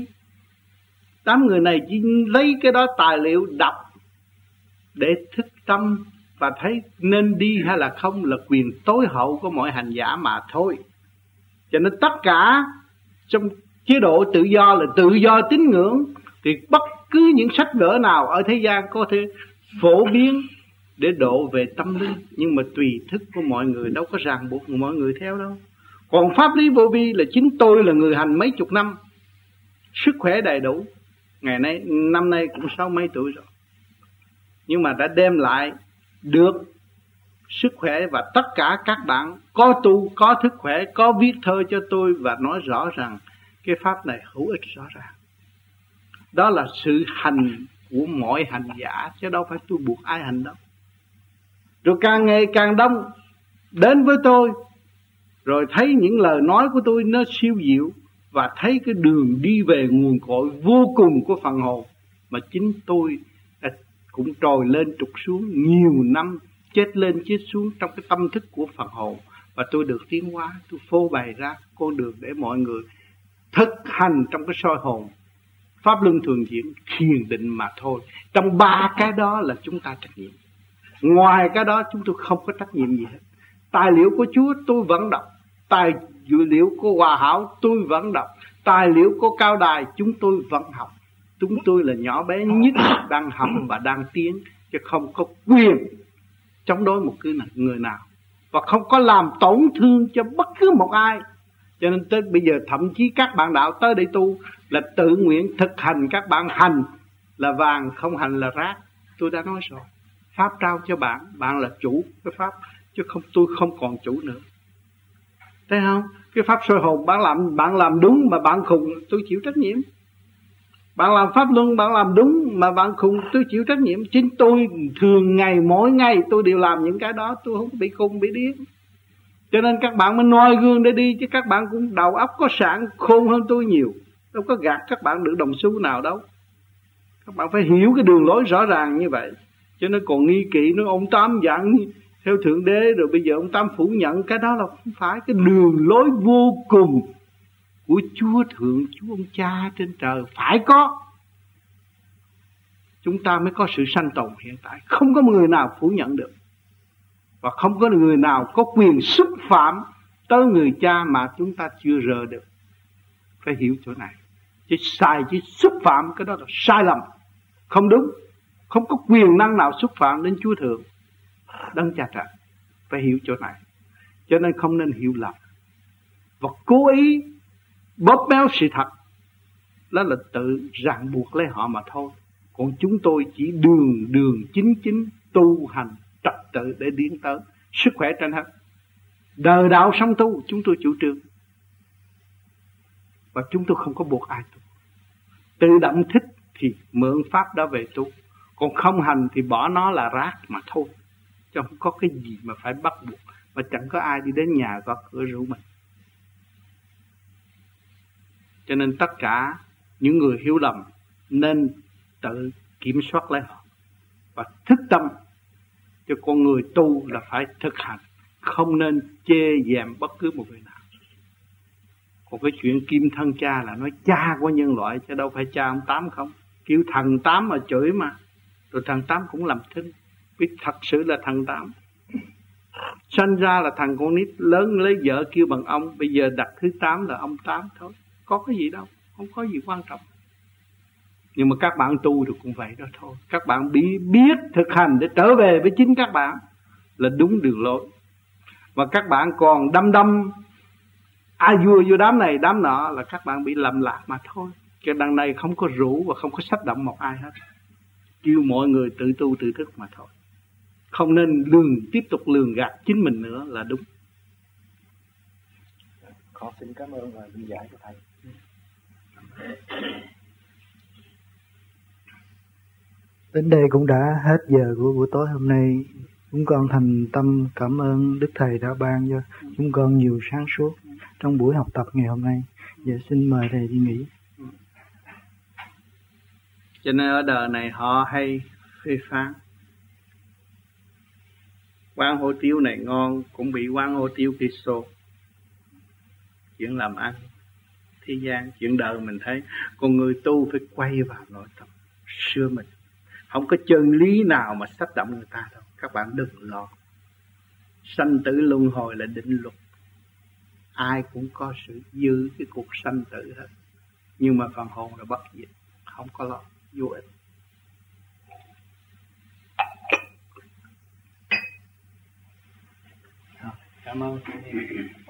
Đám người này chỉ lấy cái đó tài liệu đọc để thức tâm và thấy nên đi hay là không là quyền tối hậu của mọi hành giả mà thôi. Cho nên tất cả trong chế độ tự do là tự do tín ngưỡng, thì bất cứ những sách vở nào ở thế gian có thể phổ biến để độ về tâm linh, nhưng mà tùy thức của mọi người, đâu có ràng buộc mọi người theo đâu. Còn pháp lý vô vi là chính tôi là người hành mấy chục năm, sức khỏe đầy đủ, ngày nay năm nay cũng 60 mấy tuổi rồi, nhưng mà đã đem lại được sức khỏe, và tất cả các bạn có tu, có thức khỏe, có viết thơ cho tôi và nói rõ rằng cái pháp này hữu ích rõ ràng. Đó là sự hành của mọi hành giả, chứ đâu phải tôi buộc ai hành đâu. Rồi càng ngày càng đông đến với tôi, rồi thấy những lời nói của tôi nó siêu diệu, và thấy cái đường đi về nguồn cội vô cùng của phần hồn mà chính tôi cũng trồi lên trục xuống nhiều năm, chết lên chết xuống trong cái tâm thức của phần hồn, và tôi được tiến hóa. Tôi phô bày ra con đường để mọi người thực hành trong cái soi hồn, pháp luân thường chuyển, thiền định mà thôi. Trong ba cái đó là chúng ta trách nhiệm, ngoài cái đó chúng tôi không có trách nhiệm gì hết. Tài liệu của Chúa tôi vẫn đọc, tài liệu của Hòa Hảo tôi vẫn đọc, tài liệu của Cao Đài chúng tôi vẫn học. Chúng tôi là nhỏ bé nhất đang học và đang tiến, chứ không có quyền chống đối một người nào, và không có làm tổn thương cho bất cứ một ai. Cho nên tới bây giờ thậm chí các bạn đạo tới đây tu là tự nguyện thực hành, các bạn hành là vàng, không hành là rác. Tôi đã nói rồi, pháp trao cho bạn, bạn là chủ cái pháp, chứ không, tôi không còn chủ nữa. Thấy không? Cái pháp soi hồn bạn làm đúng mà bạn khùng, tôi chịu trách nhiệm. Bạn làm pháp luân bạn làm đúng mà bạn khùng, tôi chịu trách nhiệm. Chính tôi thường ngày mỗi ngày tôi đều làm những cái đó, tôi không bị khùng bị điên. Cho nên các bạn mới noi gương để đi, chứ các bạn cũng đầu óc có sẵn, khôn hơn tôi nhiều, đâu có gạt các bạn được đồng xu nào đâu. Các bạn phải hiểu cái đường lối rõ ràng như vậy. Cho nên còn nghi kỵ nói ông Tám dặn theo Thượng Đế, rồi bây giờ ông Tám phủ nhận, cái đó là không phải. Cái đường lối vô cùng của Chúa Thượng, Chúa ông Cha trên trời phải có, chúng ta mới có sự sanh tồn hiện tại. Không có người nào phủ nhận được, và không có người nào có quyền xúc phạm tới người cha mà chúng ta chưa rờ được. Phải hiểu chỗ này. Chứ sai, chứ xúc phạm cái đó là sai lầm, không đúng. Không có quyền năng nào xúc phạm đến Chúa Thượng, Đấng Cha Trời. Phải hiểu chỗ này. Cho nên không nên hiểu lầm và cố ý bóp méo sự thật. Đó là tự ràng buộc lấy họ mà thôi. Còn chúng tôi chỉ đường chính tu hành trật tự để tiến tới sức khỏe trên hết. Đời đạo sống tu chúng tôi chủ trương, và chúng tôi không có buộc ai tu. Tự động thích thì mượn pháp đó về tu, còn không hành thì bỏ nó là rác mà thôi. Chứ không có cái gì mà phải bắt buộc, mà chẳng có ai đi đến nhà gõ cửa rủ mình. Cho nên tất cả những người hiểu lầm nên tự kiểm soát lấy họ và thức tâm. Cho con người tu là phải thực hành, không nên chê dèm bất cứ một người nào. Còn cái chuyện kim thân cha là nói cha của nhân loại, chứ đâu phải cha ông Tám không. Kêu thần Tám mà chửi mà. Rồi thần Tám cũng làm thinh. Biết thật sự là thần Tám. Sinh ra là thằng con nít, lớn lấy vợ kêu bằng ông. Bây giờ đặt thứ 8 là ông Tám thôi. Có cái gì đâu, không có gì quan trọng. Nhưng mà các bạn tu thì cũng vậy đó thôi. Các bạn biết thực hành để trở về với chính các bạn là đúng đường lối. Và các bạn còn đâm ai vua vô đám này đám nọ là các bạn bị lầm lạc mà thôi. Cái đằng này không có rủ và không có sách động một ai hết. Kêu mọi người tự tu tự thức mà thôi. Không nên tiếp tục lường gạt chính mình nữa là đúng. Con xin cảm ơn và minh giải của thầy. Đến đây cũng đã hết giờ của buổi tối hôm nay. Chúng con thành tâm cảm ơn Đức Thầy đã ban cho chúng con nhiều sáng suốt trong buổi học tập ngày hôm nay. Giờ xin mời Thầy đi nghỉ. Cho nên ở đời này họ hay phê phán. Quán hủ tiếu này ngon cũng bị quán hủ tiếu kia xô. Chuyện làm ăn thế gian, chuyện đời mình thấy. Còn người tu phải quay vào nội tâm sửa mình. Không có chân lý nào mà sách động người ta đâu. Các bạn đừng lo. Sanh tử luân hồi là định luật. Ai cũng có sự giữ cái cuộc sanh tử hết. Nhưng mà phần hồn là bất diệt. Không có lo, vô ích. Cảm ơn.